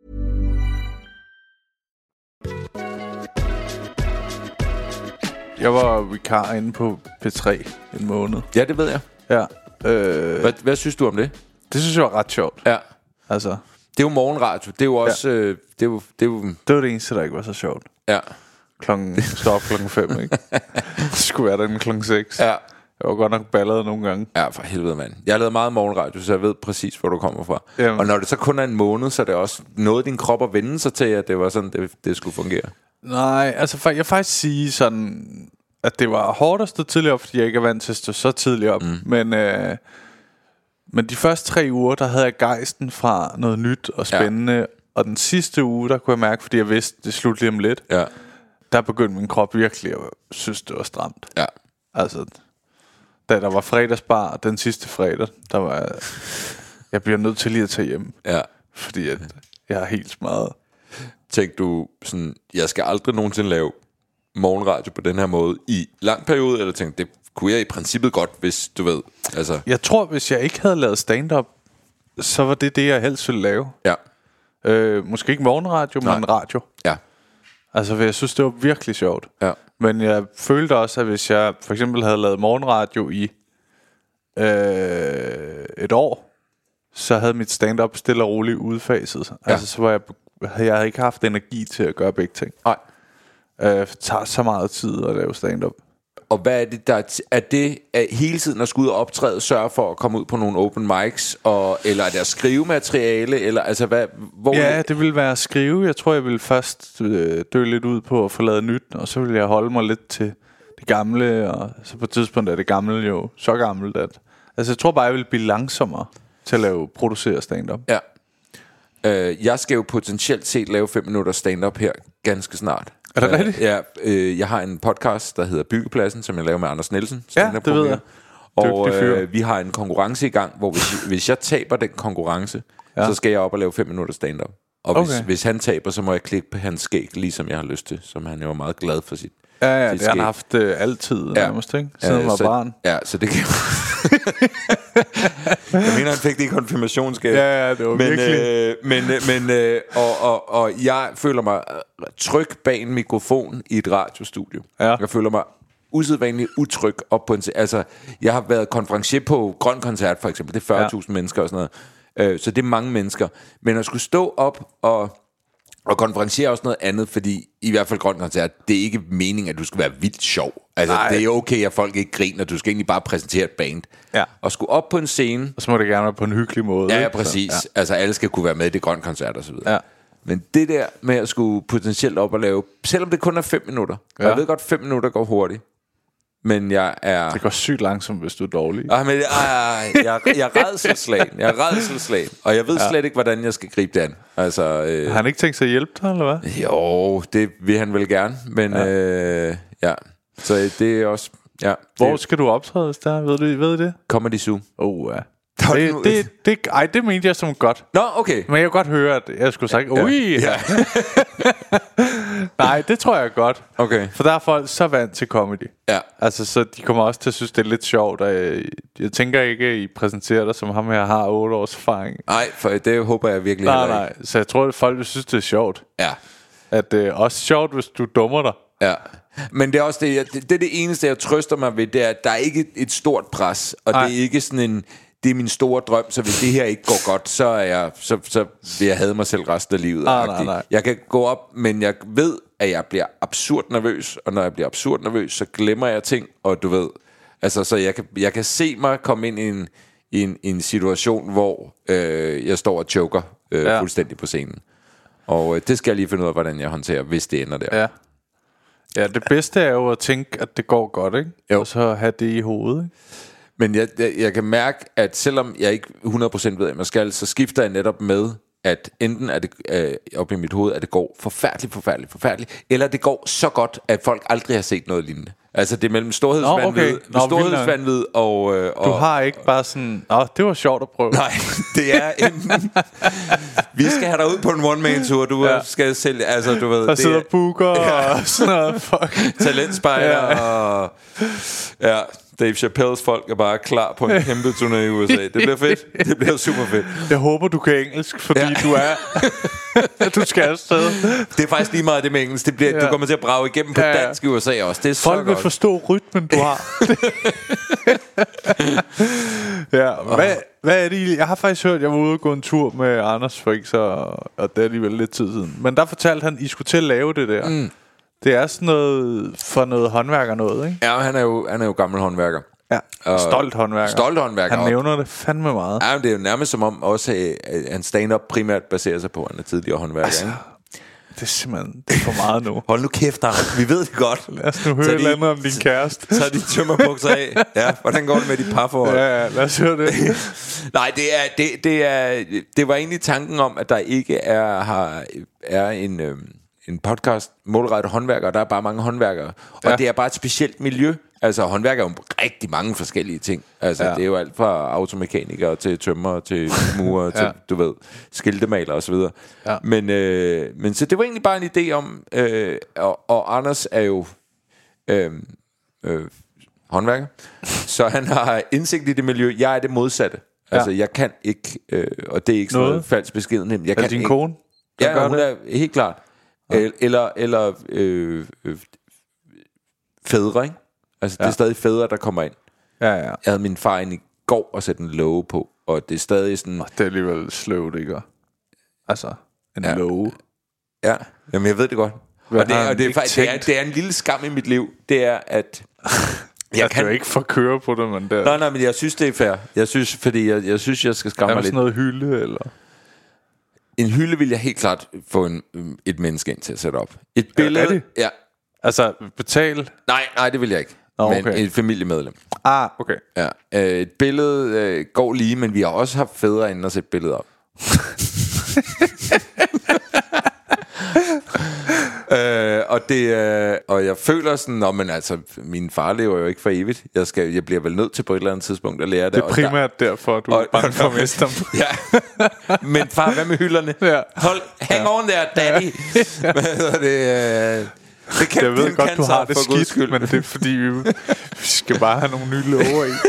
Jeg var vikar inde på P3 en måned. Ja, det ved jeg. Ja. Hvad synes du om det? Det synes jeg var ret sjovt. Ja. Altså... Det er jo morgenradio. Det er jo også... Det var det eneste, der ikke var så sjovt. Ja. Stå op klokken 5, ikke? Det skulle være der klokken 6. Ja. Jeg var godt nok ballet nogle gange. Ja, for helvede, mand. Jeg har lavet meget morgenradio, så jeg ved præcis, hvor du kommer fra. Jamen. Og når det så kun er en måned, så er det også noget din krop at vende sig til, at det var sådan, det skulle fungere. Nej, altså jeg vil faktisk sige sådan, at det var hårdt at stå tidligere op, fordi jeg ikke er vant til at stå så tidligt op. Men de første 3 uger, der havde jeg gejsten fra noget nyt og spændende. Ja. Og den sidste uge, der kunne jeg mærke, fordi jeg vidste, det sluttede lige om lidt. Ja. Der begyndte min krop virkelig at synes, det var stramt. Ja. Altså, da der var fredagsbar, den sidste fredag, der var jeg bliver nødt til lige at tage hjem. Ja. Fordi at jeg er helt smadret. Tænkte du sådan, jeg skal aldrig nogensinde lave morgenradio på den her måde i lang periode, eller tænkte, det kunne jeg i princippet godt, hvis du ved, altså. Jeg tror, hvis jeg ikke havde lavet stand-up, så var det jeg helst ville lave. Ja. Måske ikke morgenradio, men radio. Ja. Altså, jeg synes, det var virkelig sjovt. Ja. Men jeg følte også, at hvis jeg for eksempel havde lavet morgenradio i et år, så havde mit stand-up stille og roligt udfaset. Ja. Altså, så var jeg havde ikke haft energi til at gøre begge ting. Nej. Det tager så meget tid at lave stand-up. Og hvad er det, der er det at hele tiden at skulle ud og optræde, sørge for at komme ud på nogle open mics, eller er det at skrive materiale, eller altså hvor? Ja, det ville være at skrive. Jeg tror, jeg ville først dø lidt ud på at få lavet nyt, og så ville jeg holde mig lidt til det gamle, og så på et tidspunkt er det gamle jo så gammelt, at altså jeg tror bare, jeg ville blive langsommere til at producere stand-up. Ja. Jeg skal jo potentielt set lave 5 minutter stand-up her ganske snart. Er det rigtigt? Ja, jeg har en podcast, der hedder Byggepladsen, som jeg laver med Anders Nielsen. Ja, det ved jeg. Og vi har en konkurrence i gang, hvor hvis jeg taber den konkurrence, så skal jeg op og lave 5 minutter stand-up. Og hvis han taber, så må jeg klippe hans skæg, ligesom jeg har lyst til. Som han jo er meget glad for sit Ja, det har han haft altid nærmest, ikke? Siden han var barn. Ja, så det kan jeg mener, han fik det i konfirmationsgave. Ja, det var virkelig. Og jeg føler mig tryg bag en mikrofon i et radiostudie. Ja. Jeg føler mig usædvanligt utryg op på en... Altså, jeg har været konferencier på Grøn Koncert, for eksempel. Det er 40.000 mennesker og sådan noget. Så det er mange mennesker. Men at skulle stå op og konferenciere også noget andet, fordi i hvert fald Grøn Koncert, det er ikke meningen, at du skal være vildt sjov. Altså, det er okay, at folk ikke griner, du skal egentlig bare præsentere et band. Ja. Og skulle op på en scene... Og så må det gerne være på en hyggelig måde. Ja, præcis. Så, ja. Altså, alle skal kunne være med i det Grøn Koncert og så videre. Ja. Men det der med at skulle potentielt op og lave, selvom det kun er 5 minutter, og jeg ved godt, 5 minutter går hurtigt, men jeg er... Det går sygt langsomt, hvis du er dårlig. Men jeg er rædselsslagen, og jeg ved slet ikke, hvordan jeg skal gribe det an. Altså, har han ikke tænkt sig at hjælpe dig, eller hvad? Jo, det vil han vel gerne, men ja. Så det er også... Ja, hvor skal du optræde, hvis der? Ved du det? Comedy Zoo. Ja. Det mente jeg som godt. Nå, okay. Men jeg kan godt høre, at jeg skulle sagt ja. Nej, det tror jeg godt. Okay. For der er folk så vant til comedy. Ja. Altså, så de kommer også til at synes, det er lidt sjovt. Jeg tænker ikke, at I præsenterer dig som ham her har 8 års erfaring. Nej, for det håber jeg virkelig nej. Så jeg tror, at folk vil synes, det er sjovt. Ja. At det er også sjovt, hvis du dummer dig. Ja. Men det er også det eneste, jeg trøster mig ved, det er, at der er ikke et stort pres. Og det er ikke sådan en... Det er min store drøm, så hvis det her ikke går godt, så vil jeg hade mig selv resten af livet. Nej. Jeg kan gå op, men jeg ved, at jeg bliver absurd nervøs, og når jeg bliver absurd nervøs, så glemmer jeg ting, og du ved, altså så jeg kan se mig komme ind i en situation, hvor jeg står og choker fuldstændig på scenen. Og det skal jeg lige finde ud af, hvordan jeg håndterer, hvis det ender der. Ja, det bedste er jo at tænke, at det går godt, ikke? Jo. Og så have det i hovedet, ikke? Men jeg kan mærke, at selvom jeg ikke 100% ved, at jeg skal, så skifter jeg netop med, at enten er det op i mit hoved, at det går forfærdeligt, eller det går så godt, at folk aldrig har set noget lignende. Altså det er mellem storhedsvanvid og... Du har ikke bare sådan, det var sjovt at prøve. Nej, det er enten... Vi skal have dig ud på en one-man-tour, du skal selv... Altså, du ved... Der sidder booker og sådan noget. Fuck. Talentspejder og... Ja... Dave Chappelles folk er bare klar på en kæmpe turné i USA. Det bliver fedt. Det bliver super fedt. Jeg håber, du kan engelsk, fordi du skal afsted. Det er faktisk lige meget det med engelsk. Det bliver, du kommer til at brage igennem på dansk i USA også. Det er folk vil forstå rytmen, du har. Hvad er det? Jeg har faktisk hørt, jeg var ude og gå en tur med Anders for ikke så... Og det er alligevel lidt tid siden. Men der fortalte han, I skulle til at lave det der. Det er sådan noget for noget håndværker noget, ikke? Ja, han er jo gammel håndværker. Ja, stolt håndværker. Stolt håndværker. Han nævner det fandme meget. Ja, men det er jo nærmest som om også en stand-up primært baserer sig på, at han er tidligere håndværker. Altså, det er simpelthen for meget nu. Hold nu kæft, vi ved det godt. Lad os nu høre et eller andet om din kæreste. Tag de tømmerbukser af. Ja, hvordan går det med de parforhold? Ja, lad os høre det. Nej, det var egentlig tanken om, at der ikke er en podcast målrettet håndværkere. Der er bare mange håndværkere. Og det er bare et specielt miljø. Altså håndværkere er jo rigtig mange forskellige ting. Altså det er jo alt fra automekanikere til tømrer til murer til, du ved, skiltemaler og så videre. Ja. Men så det var egentlig bare en idé om, og Anders er jo håndværker, så han har indsigt i det miljø. Jeg er det modsatte. Altså jeg kan ikke, og det er ikke sådan noget falsk beskedenhed. Jeg kan din kone? Ja, hun er helt klart. Eller fædre, ikke? Altså det er stadig fædre, der kommer ind. Jeg havde min far ind i går og sætte en låge på, og det er stadig sådan... Det er alligevel sløvt, ikke? Altså, en låge. Ja, jamen jeg ved det godt. Det er en lille skam i mit liv. Det er, at... Jeg kan jo ikke forkøre på det, men der... Nej, men jeg synes, det er fair. Jeg synes, jeg skal skamme mig lidt. Er der sådan noget hylde, eller... En hylde vil jeg helt klart få et menneske ind til at sætte op. Et billede... Er det? Ja. Altså, betale? Nej, det vil jeg ikke. Okay. Men et familiemedlem. Okay. Ja. Et billede går lige, men vi har også haft fædre inden at sætte billedet op. Og jeg føler sådan, men altså, min far lever jo ikke for evigt. Jeg bliver vel nødt til på et eller andet tidspunkt at lære det. Det er primært derfor, du er bange for at miste dem. Ja. Men far, hvad med hylderne? Ja. Hang on der, daddy. Hvad hedder det? Det kan, jeg ved godt, du har det skidt, men det er fordi, vi skal bare have nogle nye låger i.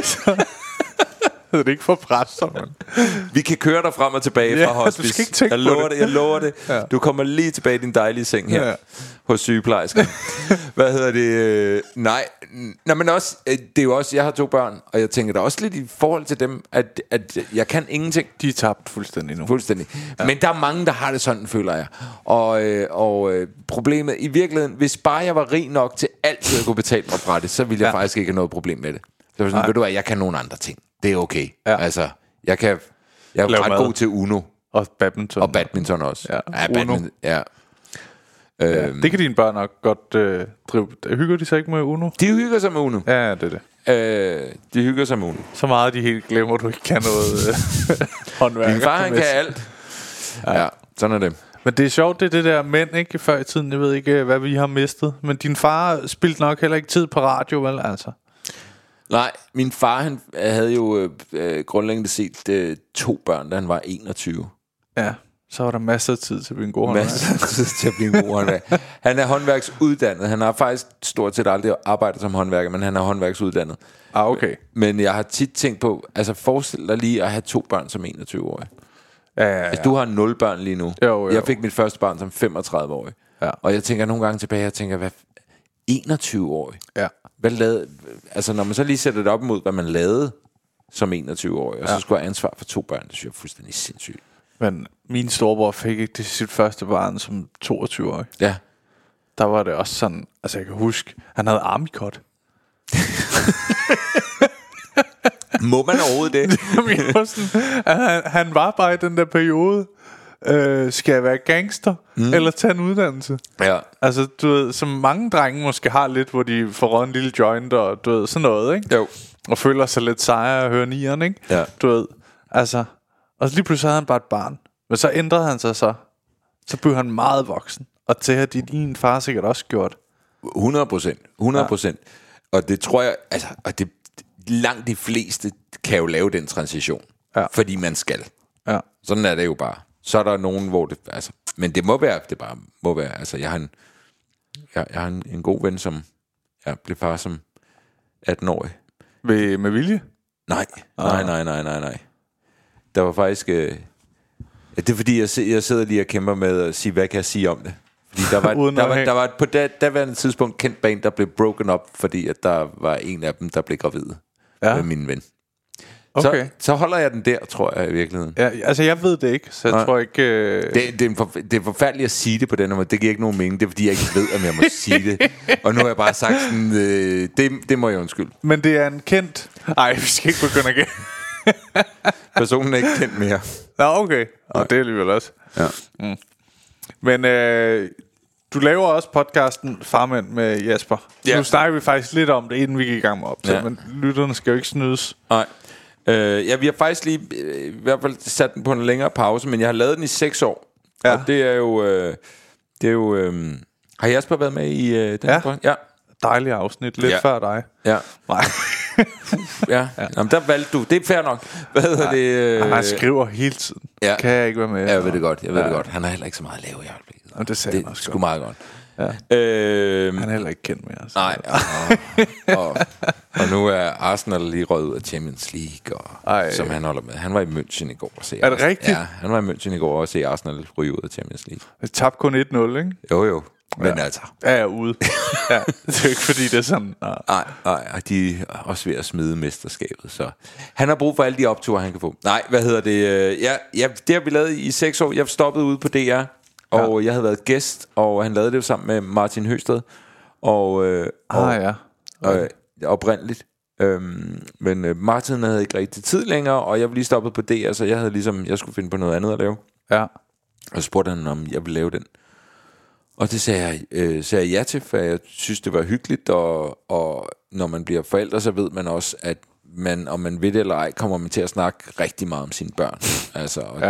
Det er ikke for præster, man. Vi kan køre dig frem og tilbage fra hospice. Du skal ikke tænke jeg lover det. Ja. Du kommer lige tilbage i din dejlige seng her hos sygeplejersken. Hvad hedder det? Nej, men også, det er jo også, jeg har 2 børn, og jeg tænker da også lidt i forhold til dem, at jeg kan ingenting. De er tabt fuldstændig nu. Fuldstændig. Ja. Men der er mange, der har det sådan, føler jeg. Og problemet i virkeligheden, hvis bare jeg var rig nok til altid at kunne betale mig fra det, så ville jeg faktisk ikke have noget problem med det. Så sådan, ved du hvad, jeg kan nogle andre ting. Det er okay. Ja. Altså, jeg er ret god til Uno. Og badminton. Og badminton også. Ja, badminton. Ja. Det kan dine børn nok godt drive. Hygger de sig ikke med Uno? De hygger sig med Uno. Ja, det er det. De hygger sig med Uno. Så meget, de helt glemmer, du ikke kan noget håndværk. Din far, han kan alt. Ja, sådan er det. Men det er sjovt, det er det der mænd, ikke? Før i tiden, jeg ved ikke, hvad vi har mistet. Men din far spildte nok heller ikke tid på radio, vel? Altså. Nej, min far, han havde jo grundlæggende set 2 børn, da han var 21. Ja, så var der masser af tid til at blive en god håndværker. Masser af tid til at blive en god håndværker. Han er håndværksuddannet. Han har faktisk stort set aldrig arbejdet som håndværker, men han er håndværksuddannet. Okay. Men jeg har tit tænkt på, altså forestil dig lige at have 2 børn som 21-årig. Ja. Altså, du har 0 børn lige nu. Jo. Jeg fik mit første barn som 35-årig. Ja. Og jeg tænker nogle gange tilbage, jeg tænker, hvad 21-årig? Ja. Hvad lavede, altså når man så lige sætter det op mod, hvad man lavede som 21-årig, og så skulle jeg ansvar for 2 børn, det synes jeg er fuldstændig sindssygt. Men min storebror fik ikke det sit første barn som 22-årig. Ja. Der var det også sådan, altså jeg kan huske, han havde armikot. Må man overhovedet det? Han var bare i den der periode. Skal jeg være gangster eller tage en uddannelse? Ja. Altså du ved, som mange drenge måske har lidt, hvor de får røget en lille joint og du ved, sådan noget, ikke? Jo. Og føler sig lidt sejre og hører nieren, ikke? Ja. Du ved, altså. Og så lige pludselig havde han bare et barn. Men så ændrede han sig så blev han meget voksen. Og det har din far sikkert også gjort. 100%. Ja. Og det tror jeg, altså, og det langt de fleste kan jo lave den transition. Ja. Fordi man skal. Ja. Sådan er det jo bare. Så er der nogen, hvor det, altså, men det må være, altså, jeg har en god ven, som blev far som 18-årig. Med vilje? Nej. Der var faktisk, det er fordi, jeg sidder lige og kæmper med at sige, hvad kan jeg sige om det? Fordi der var på daværende tidspunkt kendt band, der blev broken up, fordi at der var en af dem, der blev gravid med min ven. Okay. Så holder jeg den der, tror jeg i virkeligheden. Ja, altså jeg ved det ikke, så jeg tror ikke... Det er forfærdeligt at sige det på den måde. Det giver ikke nogen mening. Det er fordi jeg ikke ved, om jeg må sige det. Og nu har jeg bare sagt sådan, det må jeg undskylde. Men det er en kendt... Ej, vi skal ikke begynde igen. Personen er ikke kendt mere. Nå, okay. Og det er alligevel også. Ja. Men du laver også podcasten Farmand med Jasper. Ja. Nu snakker vi faktisk lidt om det, inden vi gik i gang med optag. Ja. Men lytterne skal jo ikke snydes. Nej. Ja, vi har faktisk lige i hvert fald sat den på en længere pause, men jeg har lavet den i 6 år. Ja. Og det er jo... Har Jasper været med i den her? Ja. Dejligt afsnit. Lidt før dig. Ja. Nej. Ja. Jamen, der valgte du. Det er fair nok. Hvad hedder det? Han skriver hele tiden. Ja. Kan jeg ikke være med? Ja, jeg ved det godt. Det godt. Han har heller ikke så meget at lave i øjeblikket. Og det sagde han også sgu meget godt. Ja. Han er heller ikke kendt mere. Altså. Nej. Og nu er Arsenal lige røget ud af Champions League, som han holder med. Han var i München i går og se. Er det rigtigt? Ja, han var i München i går og se Arsenal ryge ud af Champions League. Det tabte kun 1-0, ikke? Jo. Men altså. Ja, jeg er ude. Ja, det er jo ikke fordi, det er sådan. Nej, de er også ved at smide mesterskabet, så han har brug for alle de opture, han kan få. Nej, hvad hedder det? Ja, det har vi lavet i 6 år. Jeg stoppede ude på DR, og jeg havde været gæst, og han lavede det jo sammen med Martin Høsted. Oprindeligt. Men Martin havde ikke rigtig tid længere, og jeg var lige stoppet på DR, så jeg skulle finde på noget andet at lave. Ja. Og så spurgte han, om jeg ville lave den. Og det sagde jeg ja til, for jeg synes, det var hyggeligt, og når man bliver forældre, så ved man også, at man, om man ved det eller ej, kommer man til at snakke rigtig meget om sine børn. Altså, og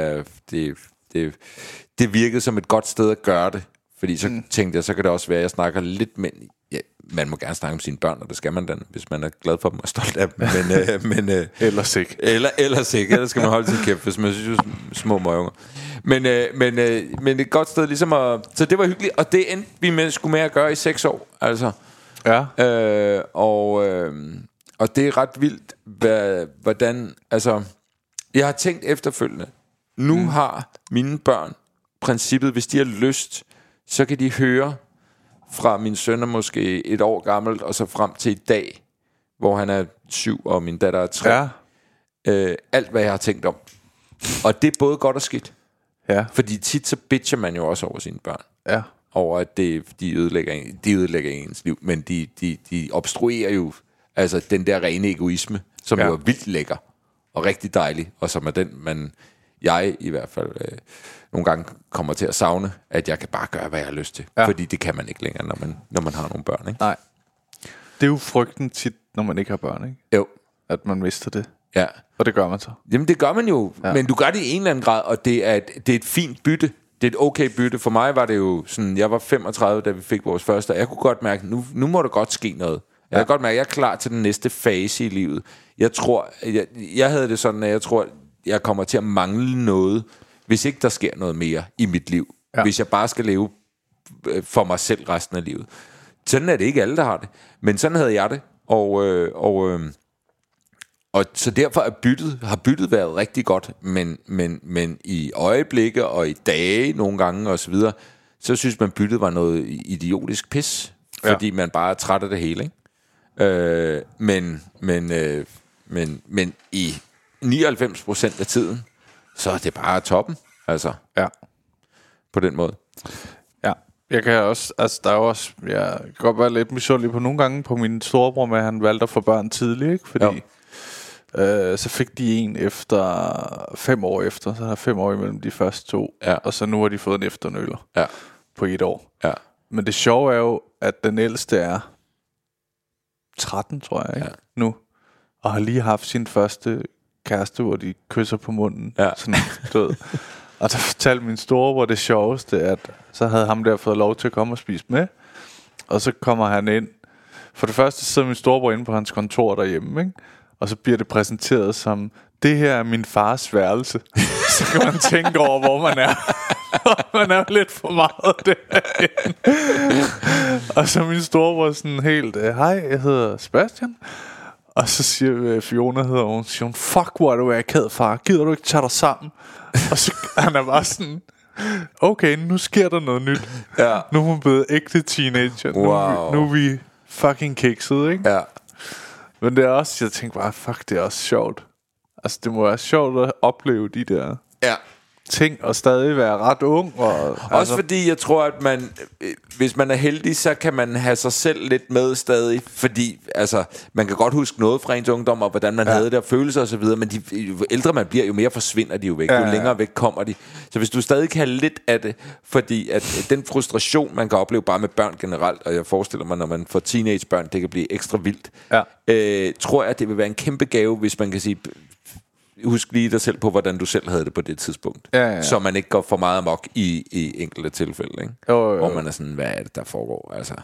det virkede som et godt sted at gøre det, fordi så tænkte jeg, så kan det også være, at jeg snakker lidt, men man må gerne snakke om sine børn, og det skal man da, hvis man er glad for dem og stolt af dem. Men ellers ikke. Ellers ikke, ellers skal man holde sin kæft, hvis man synes små møgunger. Men et godt sted ligesom så det var hyggeligt, og det endte vi skulle med at gøre i 6 år, altså. Ja. Og det er ret vildt, hvordan, altså, jeg har tænkt efterfølgende, nu har mine børn princippet, hvis de har lyst, så kan de høre fra min søn er måske 1 år gammelt, og så frem til i dag, hvor han er 7, og min datter er 3. Ja. Alt, hvad jeg har tænkt om. Og det er både godt og skidt. Ja. Fordi tit så bitcher man jo også over sine børn. Ja. Over at de ødelægger ens liv. Men de obstruerer jo altså den der rene egoisme, som jo er vildt lækker og rigtig dejlig, og som er den, jeg i hvert fald nogle gange kommer til at savne, at jeg kan bare gøre, hvad jeg har lyst til. Ja. Fordi det kan man ikke længere, når man har nogle børn, ikke? Nej. Det er jo frygten tit, når man ikke har børn, ikke? Jo. At man mister det. Ja. Og det gør man så. Jamen det gør man jo, men du gør det i en eller anden grad, og det er et fint bytte. Det er et okay bytte. For mig var det jo sådan, jeg var 35, da vi fik vores første, og jeg kunne godt mærke, nu må der godt ske noget. Jeg kan godt mærke, at jeg er klar til den næste fase i livet. Jeg tror, jeg havde det sådan, at jeg tror, jeg kommer til at mangle noget, hvis ikke der sker noget mere i mit liv. Ja. Hvis jeg bare skal leve for mig selv resten af livet. Sådan er det ikke alle, der har det. Men sådan havde jeg det. Og så derfor har byttet været rigtig godt, men i øjeblikke og i dage nogle gange og så videre, så synes man byttet var noget idiotisk pis, fordi man bare er træt af det hele, ikke? Men i 99% af tiden, så er det bare toppen, altså. Ja. På den måde. Ja. Jeg kan også, altså der er også, jeg kan godt være lidt misundelig på nogle gange på min storebror med, at han valgte at få børn tidligt, ikke? Fordi så fik de en efter 5 år efter, så har 5 år imellem de første 2, og så nu har de fået en efternøler på 1 år. Ja. Men det sjove er jo, at den ældste er 13, tror jeg, ikke? Nu, og har lige haft sin første kæreste, hvor de kysser på munden, sådan død. Og der fortalte min storebror det sjoveste, at så havde ham der fået lov til at komme og spise med, og så kommer han ind. For det første sidder min storebror inde på hans kontor derhjemme, ikke? Og så bliver det præsenteret som, det her er min fars værelse. Så kan man tænke over, hvor man er. Man er lidt for meget derinde. Og så min storebror sådan helt, hej, jeg hedder Sebastian. Og så siger Fiona, hedder hun, siger hun, fuck, hvor er du akavet, far. Gider du ikke tage dig sammen? Og så han er bare sådan, okay, nu sker der noget nyt. Ja. Nu er hun blevet ægte teenager. Wow. Nu er vi fucking kikset, ikke? Ja. Men det er også, jeg tænker bare, fuck, det er også sjovt. Altså, det må være sjovt at opleve de der ting, og stadig være ret ung. Også fordi jeg tror, at man, hvis man er heldig, så kan man have sig selv lidt med stadig. Fordi altså, man kan godt huske noget fra ens ungdom, og hvordan man havde det, og følelser og så videre. Men jo ældre man bliver, jo mere forsvinder de jo væk. Jo længere væk kommer de. Så hvis du stadig kan have lidt af det, fordi at den frustration, man kan opleve bare med børn generelt, og jeg forestiller mig, når man får teenagebørn, det kan blive ekstra vildt. Tror jeg, at det vil være en kæmpe gave, hvis man kan sige... Husk lige dig selv på, hvordan du selv havde det på det tidspunkt. Så man ikke går for meget amok i enkelte tilfælde, ikke? Hvor man er sådan, hvad er det, der foregår? Altså,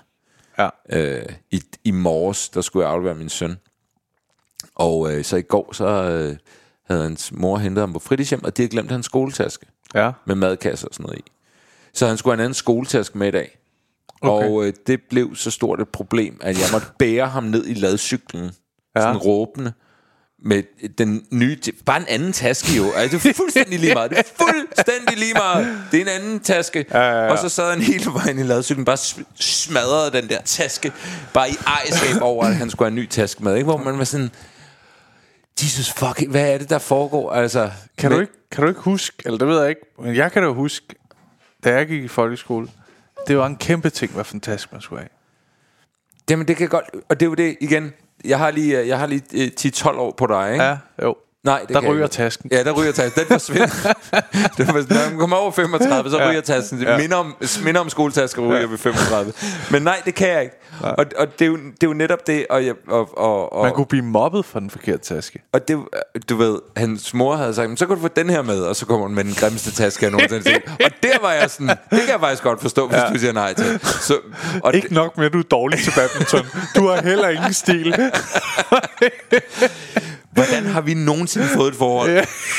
i morges, der skulle jeg aflevere min søn. Og så i går, så havde hans mor hentet ham på fritidshjem, og de havde glemt hans skoletaske. Med madkasse og sådan noget i. Så han skulle have en anden skoletaske med i dag. Og det blev så stort et problem, at jeg måtte bære ham ned i ladcyklen. Sådan råbende. Med den nye... Bare en anden taske jo. Altså, det er fuldstændig lige meget. Det er fuldstændig lige meget. Det er en anden taske. Og så sad han hele vejen i ladcyklen, bare smadrede den der taske, bare i ejerskab over, at han skulle have en ny taske med, ikke? Hvor man var sådan... Jesus fuck, hvad er det, der foregår? Altså, kan du ikke huske, eller det ved jeg ikke, men jeg kan da huske, da jeg gik i folkeskole, det var en kæmpe ting, hvad for en taske man skulle have. Jamen, det kan godt... Og det er jo det, igen... Jeg har lige 10-12 år på dig, ikke? Ja, jo. Nej, det der ryger tasken. Ja, der ryger tasken. Den forsvinder. Når man kommer over 35, så ryger tasken. Minder om skoletasker ryger ved 35. Men nej, det kan jeg ikke. Og det er jo netop det. Og man kunne blive mobbet for den forkerte taske. Og det, du ved, hans mor havde sagt, så kan du få den her med. Og så kommer hun med den grimmeste taske, jeg nogensinde set. Og der var jeg sådan, det kan jeg faktisk godt forstå, hvis du siger nej til. Så, og ikke nok med, at du er dårlig til badminton. Du har heller ingen stil. Hvordan har vi nogensinde fået et forhold?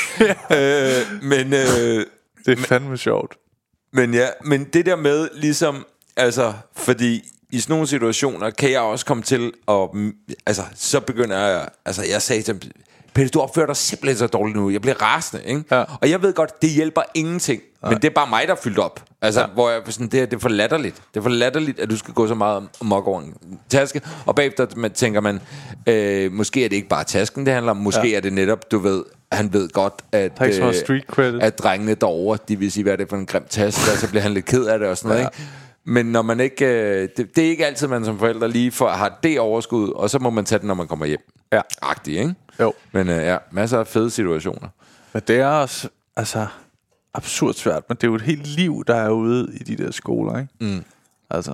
Det er fandme sjovt. Men det der med ligesom, altså, fordi i sådan nogle situationer kan jeg også komme til at, altså, så begynder jeg, altså, jeg sagde til ham, Peter, du opfører dig simpelthen så dårligt nu. Jeg bliver rasende, ikke? Og jeg ved godt, det hjælper ingenting. Men det er bare mig, der er fyldt op. Altså, hvor jeg sådan, det er for latterligt. Det er for latterligt, at du skal gå så meget amok over en taske. Og bagefter tænker man, måske er det ikke bare tasken, det handler om. Måske er det netop, du ved, han ved godt, at drengene derovre, de vil sige, hvad er det for en grim taske, og så bliver han lidt ked af det og sådan noget, ikke? Men når man ikke, det er ikke altid, man som forældre lige har det overskud, og så må man tage den, når man kommer hjem. Agtigt, ikke? Jo. Men masser af fede situationer. Men det er også, altså, absurd svært, men det er jo et helt liv, der er ude i de der skoler, ikke? Altså,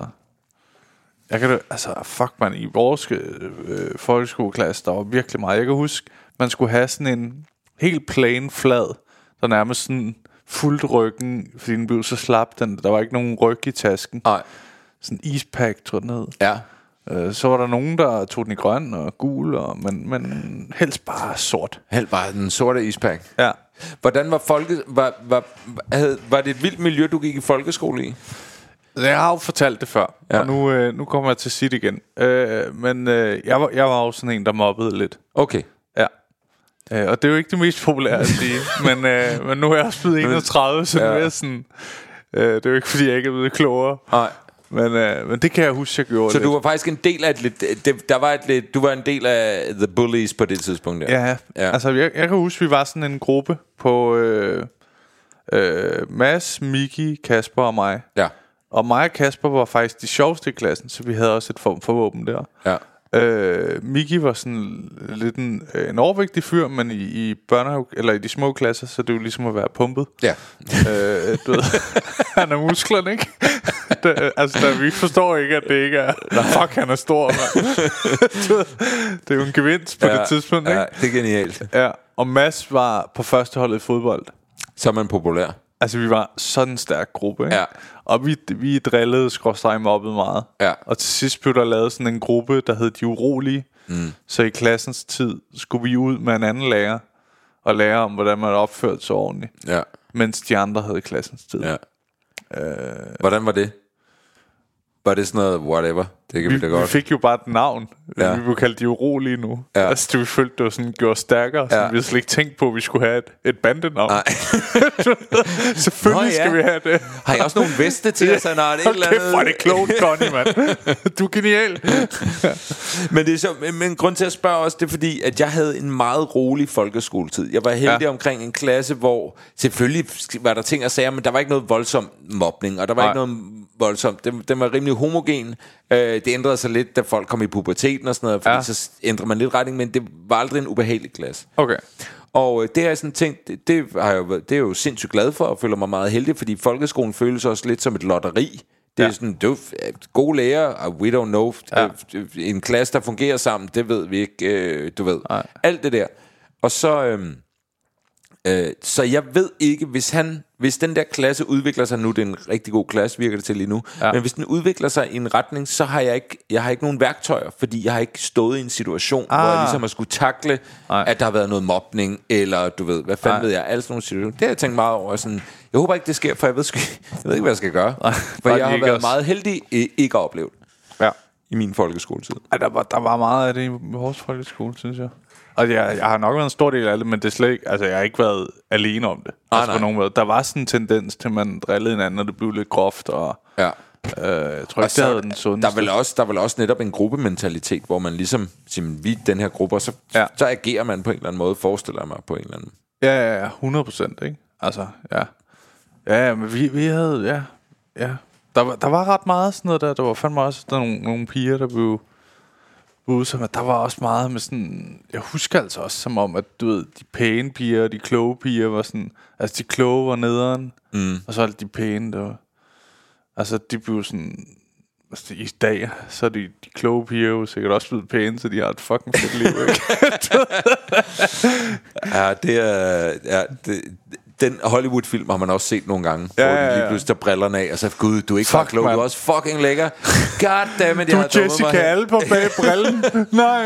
fuck man, i vores folkeskoleklasse, der var virkelig meget. Jeg kan huske, man skulle have sådan en helt plain flad, der nærmest sådan fuldt ryggen, fordi den blev så slap, der var ikke nogen ryg i tasken. Nej. Sådan en ispack, tror den hed. Ja. Så var der nogen, der tog den i grøn og gul, men helst bare sort. Helst bare den sorte ispack. Ja. Hvordan var var det et vildt miljø, du gik i folkeskole i? Jeg har jo fortalt det før, og nu kommer jeg til at sige det igen. Men jeg var jo sådan en, der mobbede lidt. Okay. Ja. Og det er jo ikke det mest populære at sige, men nu er jeg også blevet 31, så det er sådan... det er jo ikke, fordi jeg ikke er blevet klogere. Nej. Men det kan jeg huske, jeg gjorde. Så lidt. Du var faktisk en del af du var en del af The Bullies på det tidspunkt der. Ja. Altså jeg kan huske, vi var sådan en gruppe på Mads, Miki, Kasper og mig. Ja. Og mig og Kasper var faktisk de sjoveste i klassen, så vi havde også et form for våben der. Ja. Miki var sådan lidt en overvægtig fyr, men i børnehave, eller i de små klasser, så det er jo ligesom at være pumpet. Ja. Du ved, han er musklerne, ikke? Vi forstår ikke, at det ikke er fuck, han er stor, det er jo en gevinst på det tidspunkt, ikke? Ja, det er genialt. Ja. Og Mads var på førsteholdet i fodbold. Så er man populær. Altså vi var sådan en stærk gruppe, ikke? Ja. Og vi drillede mobbede meget. Ja. Og til sidst blev der lavet sådan en gruppe, der hed De Urolige. Så i klassens tid skulle vi ud med en anden lærer og lære om, hvordan man opførte sig ordentligt. Ja. Mens de andre havde klassens tid. Ja. Hvordan var det? Var det sådan noget whatever? Det kan vi da godt. Vi fik jo bare et navn. Ja. Vi blev kaldt de urolige nu. Ja. Altså det vi følte, det var sådan, gjorde stærkere. Så vi havde slet ikke tænkt på, at vi skulle have et bandenavn. Nej. Selvfølgelig skal vi have det. Har I også nogle veste til os? Nej, det er et eller andet. Hvor er det klogt, Connie, mand. Du er genial. Men det er så, men grund til at spørge også, det er fordi, at jeg havde en meget rolig folkeskoletid. Jeg var heldig omkring en klasse, hvor selvfølgelig var der ting at sige, men der var ikke noget voldsom mobning, og der var ikke noget voldsomt. Den var rimelig homogen. Det ændrede sig lidt, da folk kom i puberteten og sådan noget, fordi så ændrede man lidt retning, men det var aldrig en ubehagelig klasse. Okay. Og det har jeg sådan tænkt, det er jeg jo sindssygt glad for, og føler mig meget heldig, fordi folkeskolen føles også lidt som et lotteri. Det er sådan, gode lærer, we don't know, en klasse, der fungerer sammen, det ved vi ikke, du ved. Alt det der. Og så jeg ved ikke, hvis den der klasse udvikler sig nu, det er en rigtig god klasse, virker det til lige nu, men hvis den udvikler sig i en retning, så har jeg ikke nogen værktøjer, fordi jeg har ikke stået i en situation, hvor jeg ligesom har skulle takle, at der har været noget mobning, eller du ved, hvad fanden ved jeg, alle sådan nogle situationer. Det har jeg tænkt meget over, sådan, jeg håber ikke, det sker, for jeg ved ikke, hvad jeg skal gøre. For jeg har været meget heldig ikke at opleve det i min folkeskoletid. Der var meget af det i vores folkeskole, synes jeg. Og jeg har nok været en stor del af det, men det er slet ikke, altså jeg har ikke været alene om det. Altså på nogen måde. Der var sådan en tendens til, at man drillede hinanden, og det blev lidt groft, og jeg tror ikke, det havde den sundeste. Der er vel også netop en gruppementalitet, hvor man ligesom siger, vi er den her gruppe, og så agerer man på en eller anden måde, forestiller jeg mig på en eller anden. Ja, 100%, ikke? Altså, ja, men vi havde, Der var ret meget sådan noget der. Der var fandme også nogle piger, der blev som at der var også meget med sådan. Jeg husker altså også som om, at du ved, de pæne piger og de kloge piger var sådan. Altså de kloge var nederen, og så de pæne der var. Altså de blev sådan. Altså, i dag så er de kloge piger jo sikkert også blevet pæne, så de har et fucking fedt liv, ikke? Det er den Hollywood-film har man også set nogle gange, hvor de lige pludselig tager brillerne af, og så, gud, du er ikke bare klog, du er også fucking lækker. Goddammit, jeg har dummet mig. Du er Jessica Alba bag brillen. Nej.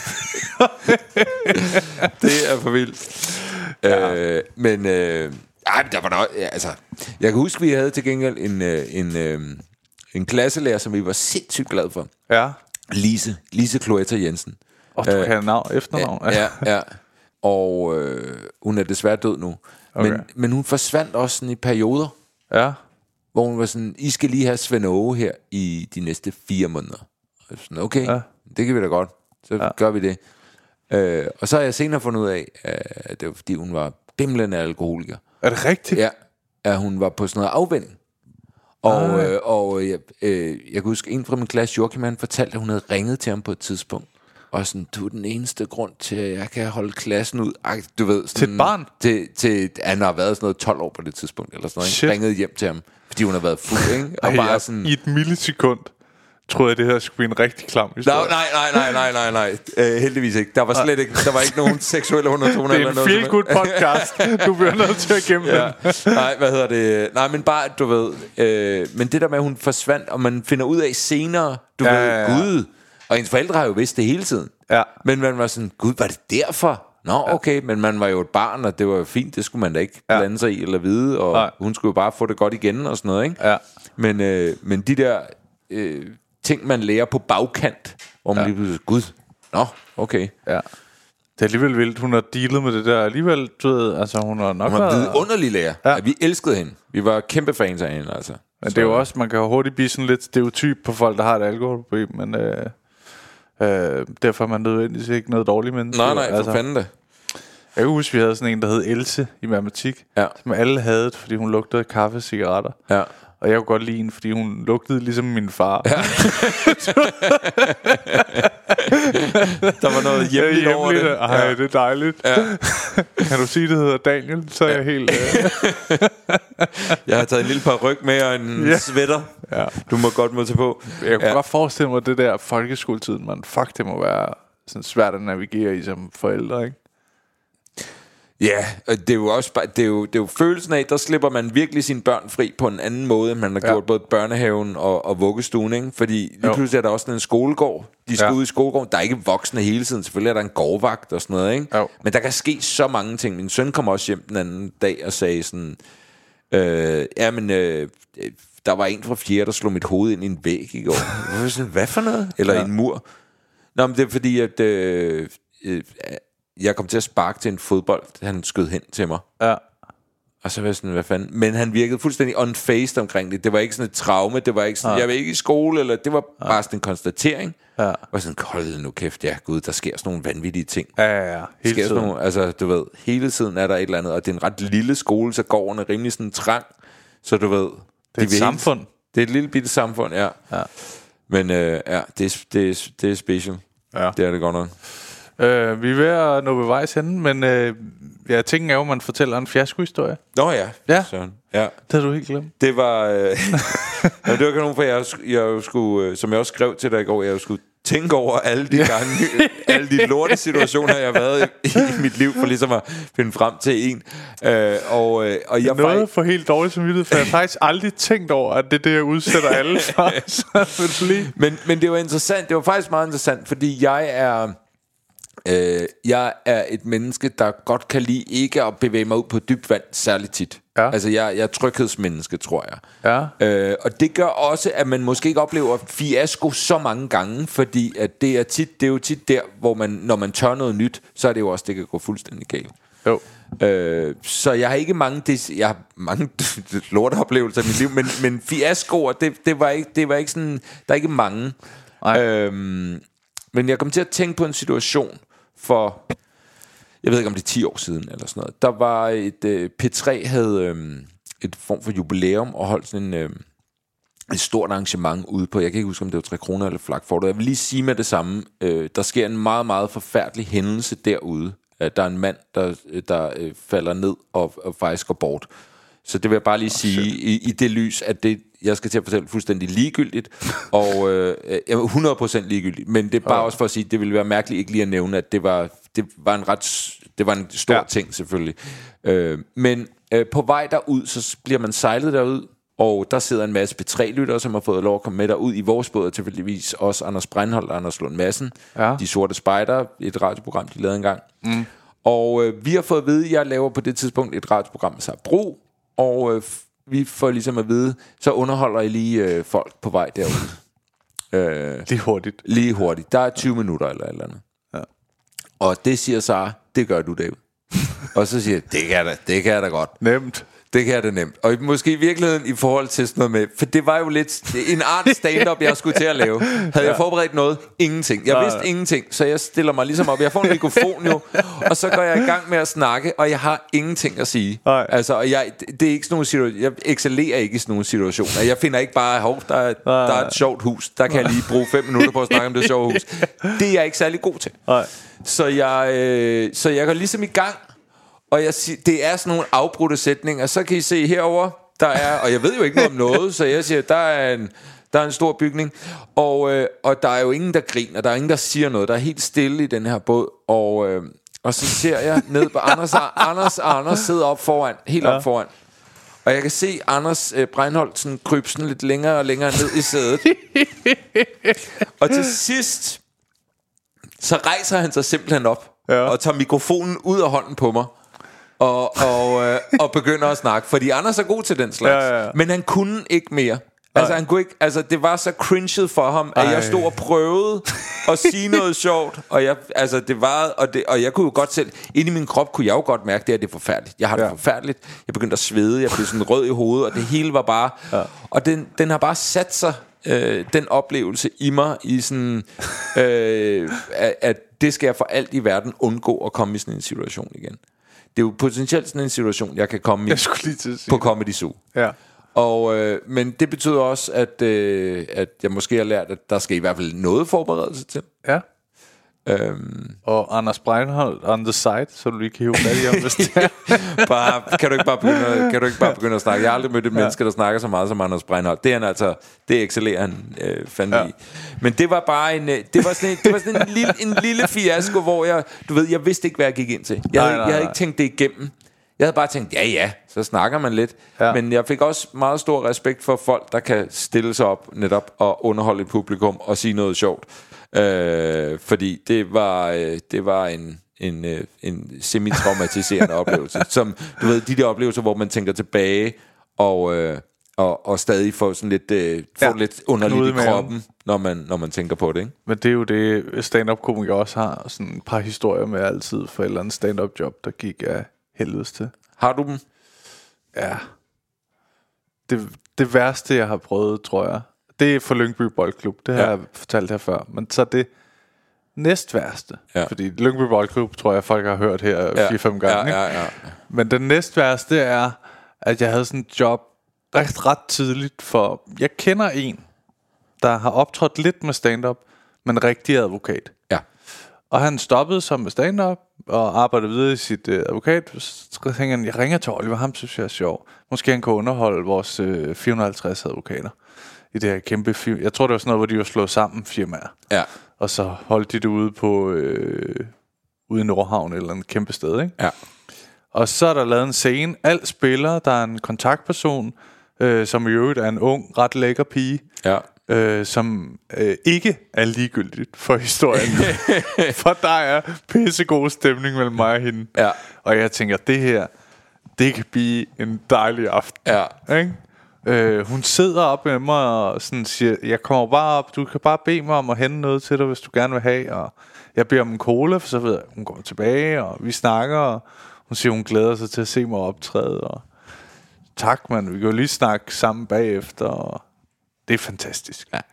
Det er for vildt. Men der var noget, altså, jeg kan huske, vi havde til gengæld en klasselærer, som vi var sindssygt glade for. Ja. Lise Cloetta Jensen. Du kan efternavn. Ja. Og hun er desværre død nu. Okay. Men hun forsvandt også sådan i perioder. Ja. Hvor hun var sådan, I skal lige have Svend Åge her i de næste 4 måneder. Og sådan, okay, det kan vi da godt. Så gør vi det. Og så har jeg senere fundet ud af, at det var fordi hun var bimlende alkoholiker. Er det rigtigt? Ja. At hun var på sådan noget afvænning. Og jeg kan huske, en fra min klasse, Joachim, han fortalte, at hun havde ringet til ham på et tidspunkt. Og sådan, du er den eneste grund til, at jeg kan holde klassen ud. Du ved, sådan, til et barn? Til han har været sådan noget 12 år på det tidspunkt, eller sådan noget. Ringede hjem til ham, fordi hun har været fuld, ikke? Og bare sådan, i et millisekund troede jeg, det her skulle blive en rigtig klam historie. Nej. Heldigvis ikke. Der var slet ikke, der var ikke nogen seksuelle undertoner eller noget. Det er en feel-good podcast. Du bliver nødt til at gemme den. Nej, hvad hedder det? Nej, men bare, du ved, men det der med, at hun forsvandt, og man finder ud af senere, du ved, gud. Og ens forældre har jo vidst det hele tiden. Ja. Men man var sådan, gud, var det derfor? Nå, okay, men man var jo et barn, og det var jo fint, det skulle man da ikke blande sig i eller vide, og hun skulle jo bare få det godt igen og sådan noget, ikke? Ja. Men de der ting, man lærer på bagkant, hvor man lige pludselig, gud, nå, okay. Ja. Det er alligevel vildt, hun har dealet med det der alligevel, du ved, altså hun har nok været vidunderlig lærer. Ja. Vi elskede hende. Vi var kæmpe fans af hende, altså. Men det er jo også, man kan jo hurtigt blive sådan lidt stereotyp på folk, der har et alkoholproblem, men derfor er man nødvendigvis ikke noget dårligt menneske. Nej, for fanden det. Jeg kan huske, vi havde sådan en, der hed Else i matematik, som alle havde, fordi hun lugtede kaffe og cigaretter. Ja. Og jeg kunne godt lide hende, fordi hun lugtede ligesom min far. Ja. Der var noget hjemligt over det. Ej, det er dejligt. Ja. Kan du sige, det hedder Daniel? Så er jeg helt... Jeg har taget en lille par ryg med og en sweater. Ja. Du må godt modtage på. Jeg kunne godt forestille mig, det der folkeskoletiden, man. Fuck, det må være sådan svært at navigere i som forældre, ikke? Ja, og det er jo også bare, det er jo følelsen af, der slipper man virkelig sine børn fri på en anden måde, end man har gjort både børnehaven og vuggestuen, ikke? Fordi lige pludselig er der også en skolegård. De skal ud i skolegården. Der er ikke voksne hele tiden. Selvfølgelig er der en gårdvagt og sådan noget, ikke? Jo. Men der kan ske så mange ting. Min søn kom også hjem den anden dag og sagde sådan, der var en fra fjerde, der slog mit hoved ind i en væg i går. Jeg var sådan, hvad for noget? Eller en mur. Nå, men det er fordi, at jeg kom til at sparke til en fodbold. Han skød hen til mig. Ja. Og så var jeg sådan, hvad fanden? Men han virkede fuldstændig unfazed omkring det. Det var ikke sådan et traume. Det var ikke sådan, jeg var ikke i skole. Eller det var bare sådan en konstatering. Ja. Og sådan, hold nu kæft, ja gud, der sker sådan nogle vanvittige ting. Ja. Hele tiden. Nogle, altså, du ved, hele tiden er der et eller andet. Og det er en ret lille skole, så gården er rimelig sådan trang. Så du ved... Det er et samfund. Det er et lille bitte samfund, ja. Men det er special. Ja. Det er det godt nok. Vi er ved at nå ved vejs henne, men jeg tænker jo, at man fortæller en fiaskohistorie. Nå ja. Ja. Sådan. Ja. Det har du helt glemt. Det var... det var nogen, for jeg skulle, som jeg også skrev til dig i går, jeg skulle tænke over alle de gange, alle de lorte situationer, jeg har været i mit liv, for ligesom at finde frem til en. Og jeg noget for helt dårligt samvittighed, for jeg har faktisk aldrig tænkt over, at det er det, jeg udsætter alle for. Men det var interessant, det var faktisk meget interessant, fordi jeg er et menneske, der godt kan lide ikke at bevæge mig ud på dybt vand særligt tit. Ja. Altså jeg er tryghedsmenneske, tror jeg. Ja. Og det gør også, at man måske ikke oplever fiasko så mange gange, fordi at det er jo tit der, hvor man, når man tør noget nyt, så er det jo også, det kan gå fuldstændig galt. Jo. Så jeg har ikke mange lorteoplevelser i mit liv, men fiaskoer, det var ikke sådan, der er ikke mange. Men jeg kom til at tænke på en situation for, jeg ved ikke om det er 10 år siden eller sådan noget. Der var P3 havde et form for jubilæum og holdt sådan et stort arrangement ude på, jeg kan ikke huske om det var 3 kroner eller Flakfortet. Jeg vil lige sige med det samme, der sker en meget, meget forfærdelig hændelse derude. Der er en mand, der falder ned og faktisk går bort. Så det vil jeg bare lige sige i det lys, at det, jeg skal til at fortælle fuldstændig ligegyldigt, og 100% ligegyldigt, men det er bare også for at sige, det ville være mærkeligt ikke lige at nævne, at det var en stor ting selvfølgelig. Men på vej derud, så bliver man sejlet derud, og der sidder en masse P3-lyttere, som har fået lov at komme med derud i vores båd, og tilfældigvis også Anders Breinholt og Anders Lund Madsen, De Sorte Spejdere, et radioprogram, de lavede engang. Og vi har fået at vide, at jeg laver på det tidspunkt et radioprogram med sig Bro, og vi får ligesom at vide, så underholder I lige folk på vej derude. Lige hurtigt. Der er 20 minutter eller et eller andet. Ja. Og det siger Sara, det gør du, David. Og så siger jeg, det kan jeg da godt. Nemt. Det kan jeg da nemt. Og måske i virkeligheden i forhold til sådan noget med, for det var jo lidt en art stand-up, jeg skulle til at lave. Havde jeg forberedt noget? Ingenting. Jeg vidste ingenting, så jeg stiller mig ligesom op. Jeg får en mikrofon jo, og så går jeg i gang med at snakke, og jeg har ingenting at sige. Altså, og det er ikke sådan nogle situationer. Jeg excellerer ikke i sådan nogle situationer. Jeg finder ikke bare, der er et sjovt hus. Der kan jeg lige bruge 5 minutter på at snakke om det sjove hus. Det er jeg ikke særlig god til. Så jeg går ligesom i gang. Og jeg siger, det er sådan nogle afbrudte sætninger. Så kan I se herover, der er, og jeg ved jo ikke noget om noget, så jeg siger, der er en stor bygning, og der er jo ingen der griner, der er ingen der siger noget, der er helt stille i den her båd, og så ser jeg ned på Anders sidder op foran, helt op foran, og jeg kan se Anders Breinholt sådan krybe sådan lidt længere og længere ned i sædet. Og til sidst så rejser han sig simpelthen op og tager mikrofonen ud af hånden på mig. Og begynder at snakke, fordi Anders er god til den slags. Men han kunne ikke mere. Altså han kunne ikke, altså det var så cringet for ham, at jeg stod og prøvede at sige noget sjovt, og jeg kunne jo godt selv, inde i min krop kunne jeg jo godt mærke det, at det er forfærdeligt. Jeg har det forfærdeligt. Jeg begyndte at svede, jeg blev sådan rød i hovedet, og det hele var bare og den har bare sat sig den oplevelse i mig i sådan at det skal jeg for alt i verden undgå at komme i sådan en situation igen. Det er jo potentielt sådan en situation, jeg kan komme i på Comedy Zoo. Ja. Men det betyder også, at jeg måske har lært, at der skal i hvert fald noget forberedelse til. Ja. Og Anders Breinholt on the side, så du lige kan hive fat i ham, hvis det er. Kan du ikke bare begynde at snakke? Jeg har aldrig mødt et menneske, der snakker så meget som Anders Breinholt. Det excellerer han fandme i. Men det var bare en lille fiasko, hvor jeg vidste ikke, hvad jeg gik ind til. Jeg havde ikke tænkt det igennem. Jeg havde bare tænkt, så snakker man lidt. Men jeg fik også meget stor respekt for folk, der kan stille sig op netop og underholde et publikum og sige noget sjovt. Fordi det var en semi-traumatiserende oplevelse. Som, du ved, de der oplevelser, hvor man tænker tilbage, og Og stadig få sådan lidt, lidt underligt i kroppen, når man tænker på det, ikke? Men det er jo det, stand-up-komikere også har. Sådan et par historier med altid for et eller andet stand-up-job, der gik af helvedes til. Har du dem? Ja. Det værste, jeg har prøvet, tror jeg, det er for Lyngby Boldklub. Det har jeg fortalt her før. Men så det næst værste. Ja. Fordi Lyngby Boldklub, tror jeg, folk har hørt her 4-5 gange. Ja. Men den næst værste er, at jeg havde sådan et job ret tidligt, for jeg kender en, der har optrådt lidt med stand-up, men rigtig advokat. Ja. Og han stoppede som med stand-up og arbejdede videre i sit advokat. Så tænkte han, jeg ringer til Oliver, ham synes jeg er sjov. Måske han kan underholde vores 450 advokater i det her kæmpe firma. Jeg tror det var sådan noget, hvor de var slået sammen firmaer. Ja. Og så holdt de det ude på ude i Nordhavn eller en kæmpe sted, ikke? Ja. Og så er der lavet en scene. Alt spiller, der er en kontaktperson, som i øvrigt er en ung, ret lækker pige. Ja. Som ikke er ligegyldigt for historien. For der er pissegod stemning mellem mig og hende. Ja. Og jeg tænker, det her, det kan blive en dejlig aften. Ja. Ikke? Hun sidder op med mig og sådan siger, jeg kommer bare op, du kan bare bede mig om at hente noget til dig, hvis du gerne vil have. Og jeg beder om en cola, for så ved jeg, hun går tilbage, og vi snakker, og hun siger, hun glæder sig til at se mig optræde. Og tak, man, vi kan jo lige snakke sammen bagefter, og det er fantastisk. Ja.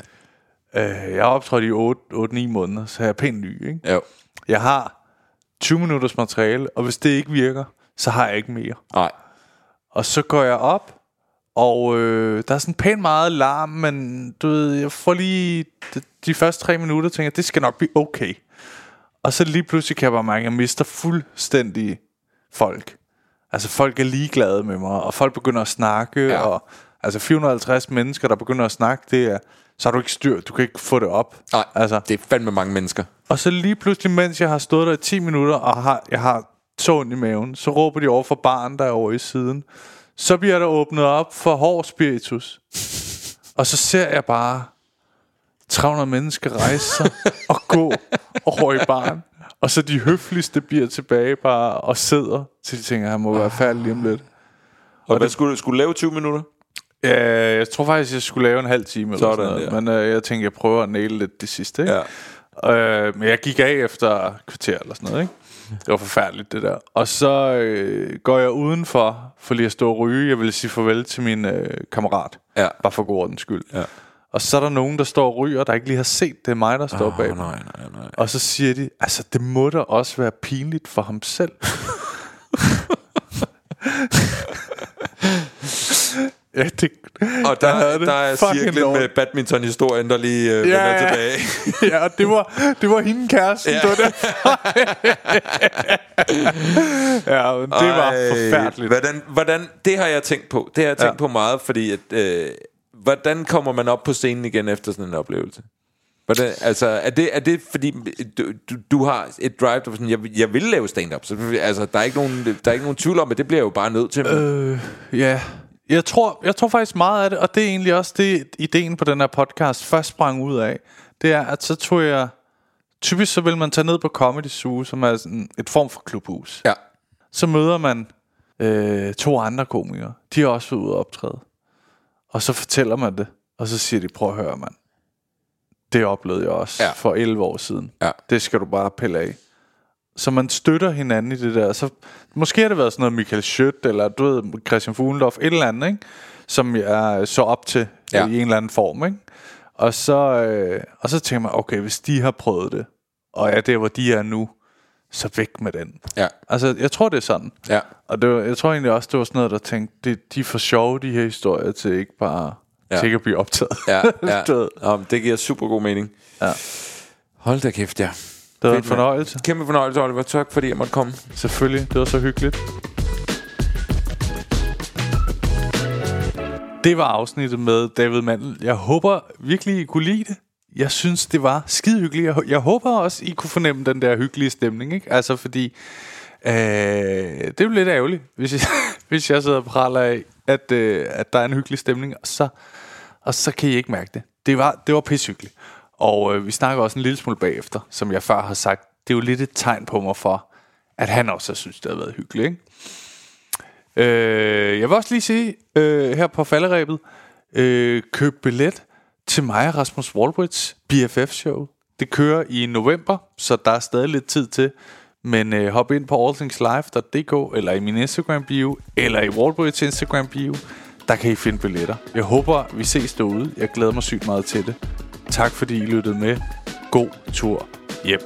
Jeg har optrådt i 8-9 måneder, så jeg er pænt ny, ikke? Jo. Jeg har 20 minutters materiale, og hvis det ikke virker, så har jeg ikke mere. Nej. Og så går jeg op, og der er sådan pænt meget larm, men du ved, jeg får lige de første 3 minutter, tænker, det skal nok blive okay. Og så lige pludselig kan jeg bare mærke, at jeg mister fuldstændig folk. Altså folk er ligeglade med mig, og folk begynder at snakke, og altså 450 mennesker, der begynder at snakke, det er, så har du ikke styr, du kan ikke få det op. Nej, altså, det er fandme mange mennesker. Og så lige pludselig, mens jeg har stået der i 10 minutter, og jeg har så ondt i maven, så råber de over for baren, der er over i siden. Så bliver der åbnet op for hård spiritus. Og så ser jeg bare 300 mennesker rejse sig og gå over i baren. Og så de høfligste bliver tilbage bare og sidder, til de tænker, han må være færdig lige om lidt. Og hvad skulle du lave 20 minutter? Ja, jeg tror faktisk, jeg skulle lave en halv time eller sådan noget. Men jeg tænkte, jeg prøver at næle lidt det sidste, ikke? Ja. Men jeg gik af efter kvarter eller sådan noget, ikke? Det var forfærdeligt, det der. Og så går jeg udenfor, for lige at stå og ryge. Jeg vil sige farvel til min kammerat. Ja. Bare for god ordens skyld. Ja. Og så er der nogen, der står og ryger, der ikke lige har set, det er mig, der står bag. Nej. Og så siger de, altså det må da også være pinligt for ham selv. Ja, og der er cirklen med badminton-historien, der lige vender tilbage. Ja, og det var hende kæresten, det var det. Ja, men det var forfærdeligt. Hvordan, det har jeg tænkt på. Det har jeg tænkt på meget, fordi at, hvordan kommer man op på scenen igen efter sådan en oplevelse? Hvordan, altså, er det fordi du har et drive, der sådan, jeg vil lave stand-up, så altså, der er ikke nogen tvivl om, at det bliver jo bare nødt til. Ja. Jeg tror faktisk meget af det, og det er egentlig også det, ideen på den her podcast først sprang ud af. Det er, at så tror jeg, typisk så vil man tage ned på Comedy Zoo, som er sådan et form for klubhus. Ja. Så møder man 2 andre komikere. De har også været ude og optræde. Og så fortæller man det, og så siger de, prøv at høre, mand. Det oplevede jeg også for 11 år siden. Ja. Det skal du bare pille af. Så man støtter hinanden i det der. Så måske har det været sådan noget Michael Schødt, eller du ved, Christian Fuglendorf, et eller andet, ikke? Som jeg så op til i en eller anden form, ikke? Og så tænker man, okay, hvis de har prøvet det, og er der, hvor de er nu, så væk med den. Ja. Altså, jeg tror, det er sådan. Ja. Og jeg tror egentlig også, det var sådan noget, der tænkte, de er for sjove, de her historier, til ikke bare til ikke at blive optaget. Ja. Det giver super god mening. Ja. Hold da kæft, ja. Det var en fornøjelse. Kæmpe fornøjelse, Oliver. Tak fordi jeg måtte komme. Selvfølgelig, det var så hyggeligt. Det var afsnittet med David Mandel. Jeg håber virkelig, I kunne lide det. Jeg synes, det var skide hyggeligt. Jeg håber også, I kunne fornemme den der hyggelige stemning, ikke? Altså, fordi det er jo lidt ærgerligt, hvis jeg sidder og praler af, at der er en hyggelig stemning, og så kan I ikke mærke det. Det var pissehyggeligt. Og vi snakker også en lille smule bagefter, som jeg før har sagt. Det er jo lidt et tegn på mig for, at han også synes, det har været hyggeligt, ikke? Jeg vil også lige sige her på falderebet, køb billet til mig og Rasmus Wallbridge BFF-show. Det kører i november, så der er stadig lidt tid til. Men hop ind på allthingslive.dk, eller i min Instagram bio, eller i Wallbridge Instagram bio. Der kan I finde billetter. Jeg håber, vi ses derude. Jeg glæder mig sygt meget til det. Tak fordi I lyttede med. God tur hjem.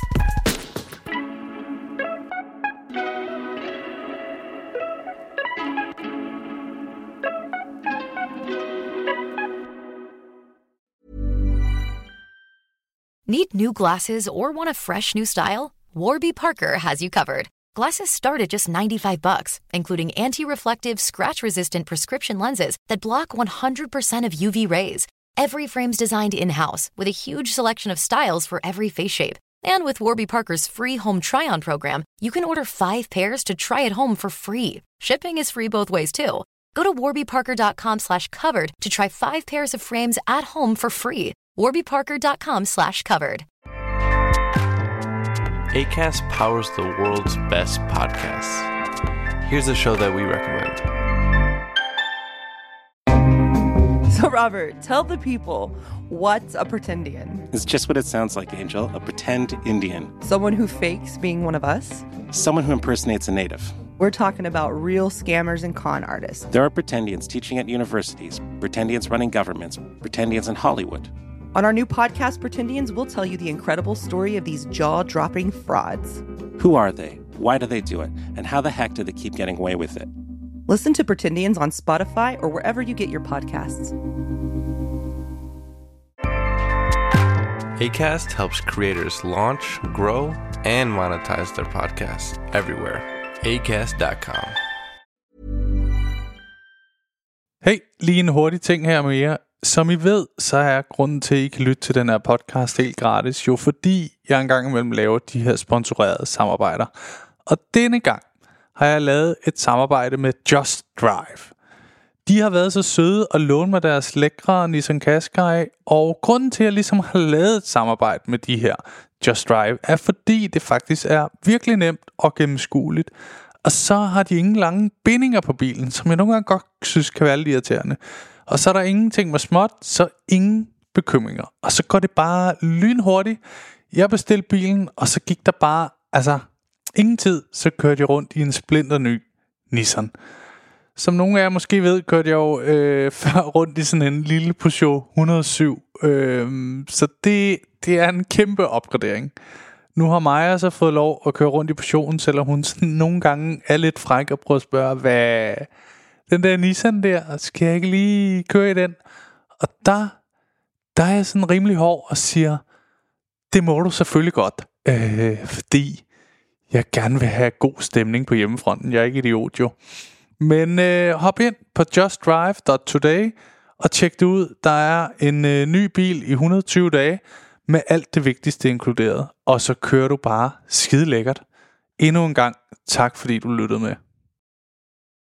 Need new glasses or want a fresh new style? Warby Parker has you covered. Glasses start at just $95, including anti-reflective, scratch-resistant prescription lenses that block 100% of UV rays. Every frame's designed in-house with a huge selection of styles for every face shape. And with Warby Parker's free home try-on program, you can order 5 pairs to try at home for free. Shipping is free both ways, too. Go to warbyparker.com/covered to try 5 pairs of frames at home for free. warbyparker.com/covered. Acast powers the world's best podcasts. Here's a show that we recommend. So, Robert, tell the people, what's a pretendian? It's just what it sounds like, Angel. A pretend Indian. Someone who fakes being one of us? Someone who impersonates a native. We're talking about real scammers and con artists. There are pretendians teaching at universities, pretendians running governments, pretendians in Hollywood. On our new podcast, Pretendians, we'll tell you the incredible story of these jaw-dropping frauds. Who are they? Why do they do it? And how the heck do they keep getting away with it? Listen to Pretendians on Spotify or wherever you get your podcasts. Acast helps creators launch, grow, and monetize their podcasts everywhere. Acast.com. Hey, lige en hurtig ting her med jer. Som I ved, så er grunden til, at I kan lytte til den her podcast helt gratis, jo fordi jeg engang imellem laver de her sponsorerede samarbejder. Og denne gang har jeg lavet et samarbejde med Just Drive. De har været så søde at låne mig deres lækre Nissan Qashqai, og grunden til, at jeg ligesom har lavet et samarbejde med de her Just Drive, er fordi det faktisk er virkelig nemt og gennemskueligt. Og så har de ingen lange bindinger på bilen, som jeg nogle gange godt synes kan være lidt irriterende. Og så er der ingenting med småt, så ingen bekymringer. Og så går det bare lynhurtigt. Jeg bestilte bilen, og så gik der bare, ingen tid, så kørte jeg rundt i en splinter ny Nissan. Som nogle af jer måske ved, kørte jeg jo før rundt i sådan en lille Peugeot 107. Så det er en kæmpe opgradering. Nu har Maja så fået lov at køre rundt i Peugeoten, selvom hun sådan nogle gange er lidt fræk og prøver at spørge, hvad... Den der Nissan der, skal jeg ikke lige køre i den? Og der er jeg sådan rimelig hård og siger, det må du selvfølgelig godt, fordi jeg gerne vil have god stemning på hjemmefronten. Jeg er ikke idiot jo. Men hop ind på justdrive.today og tjek det ud. Der er en ny bil i 120 dage med alt det vigtigste inkluderet. Og så kører du bare skide lækkert. Endnu en gang, tak fordi du lyttede med.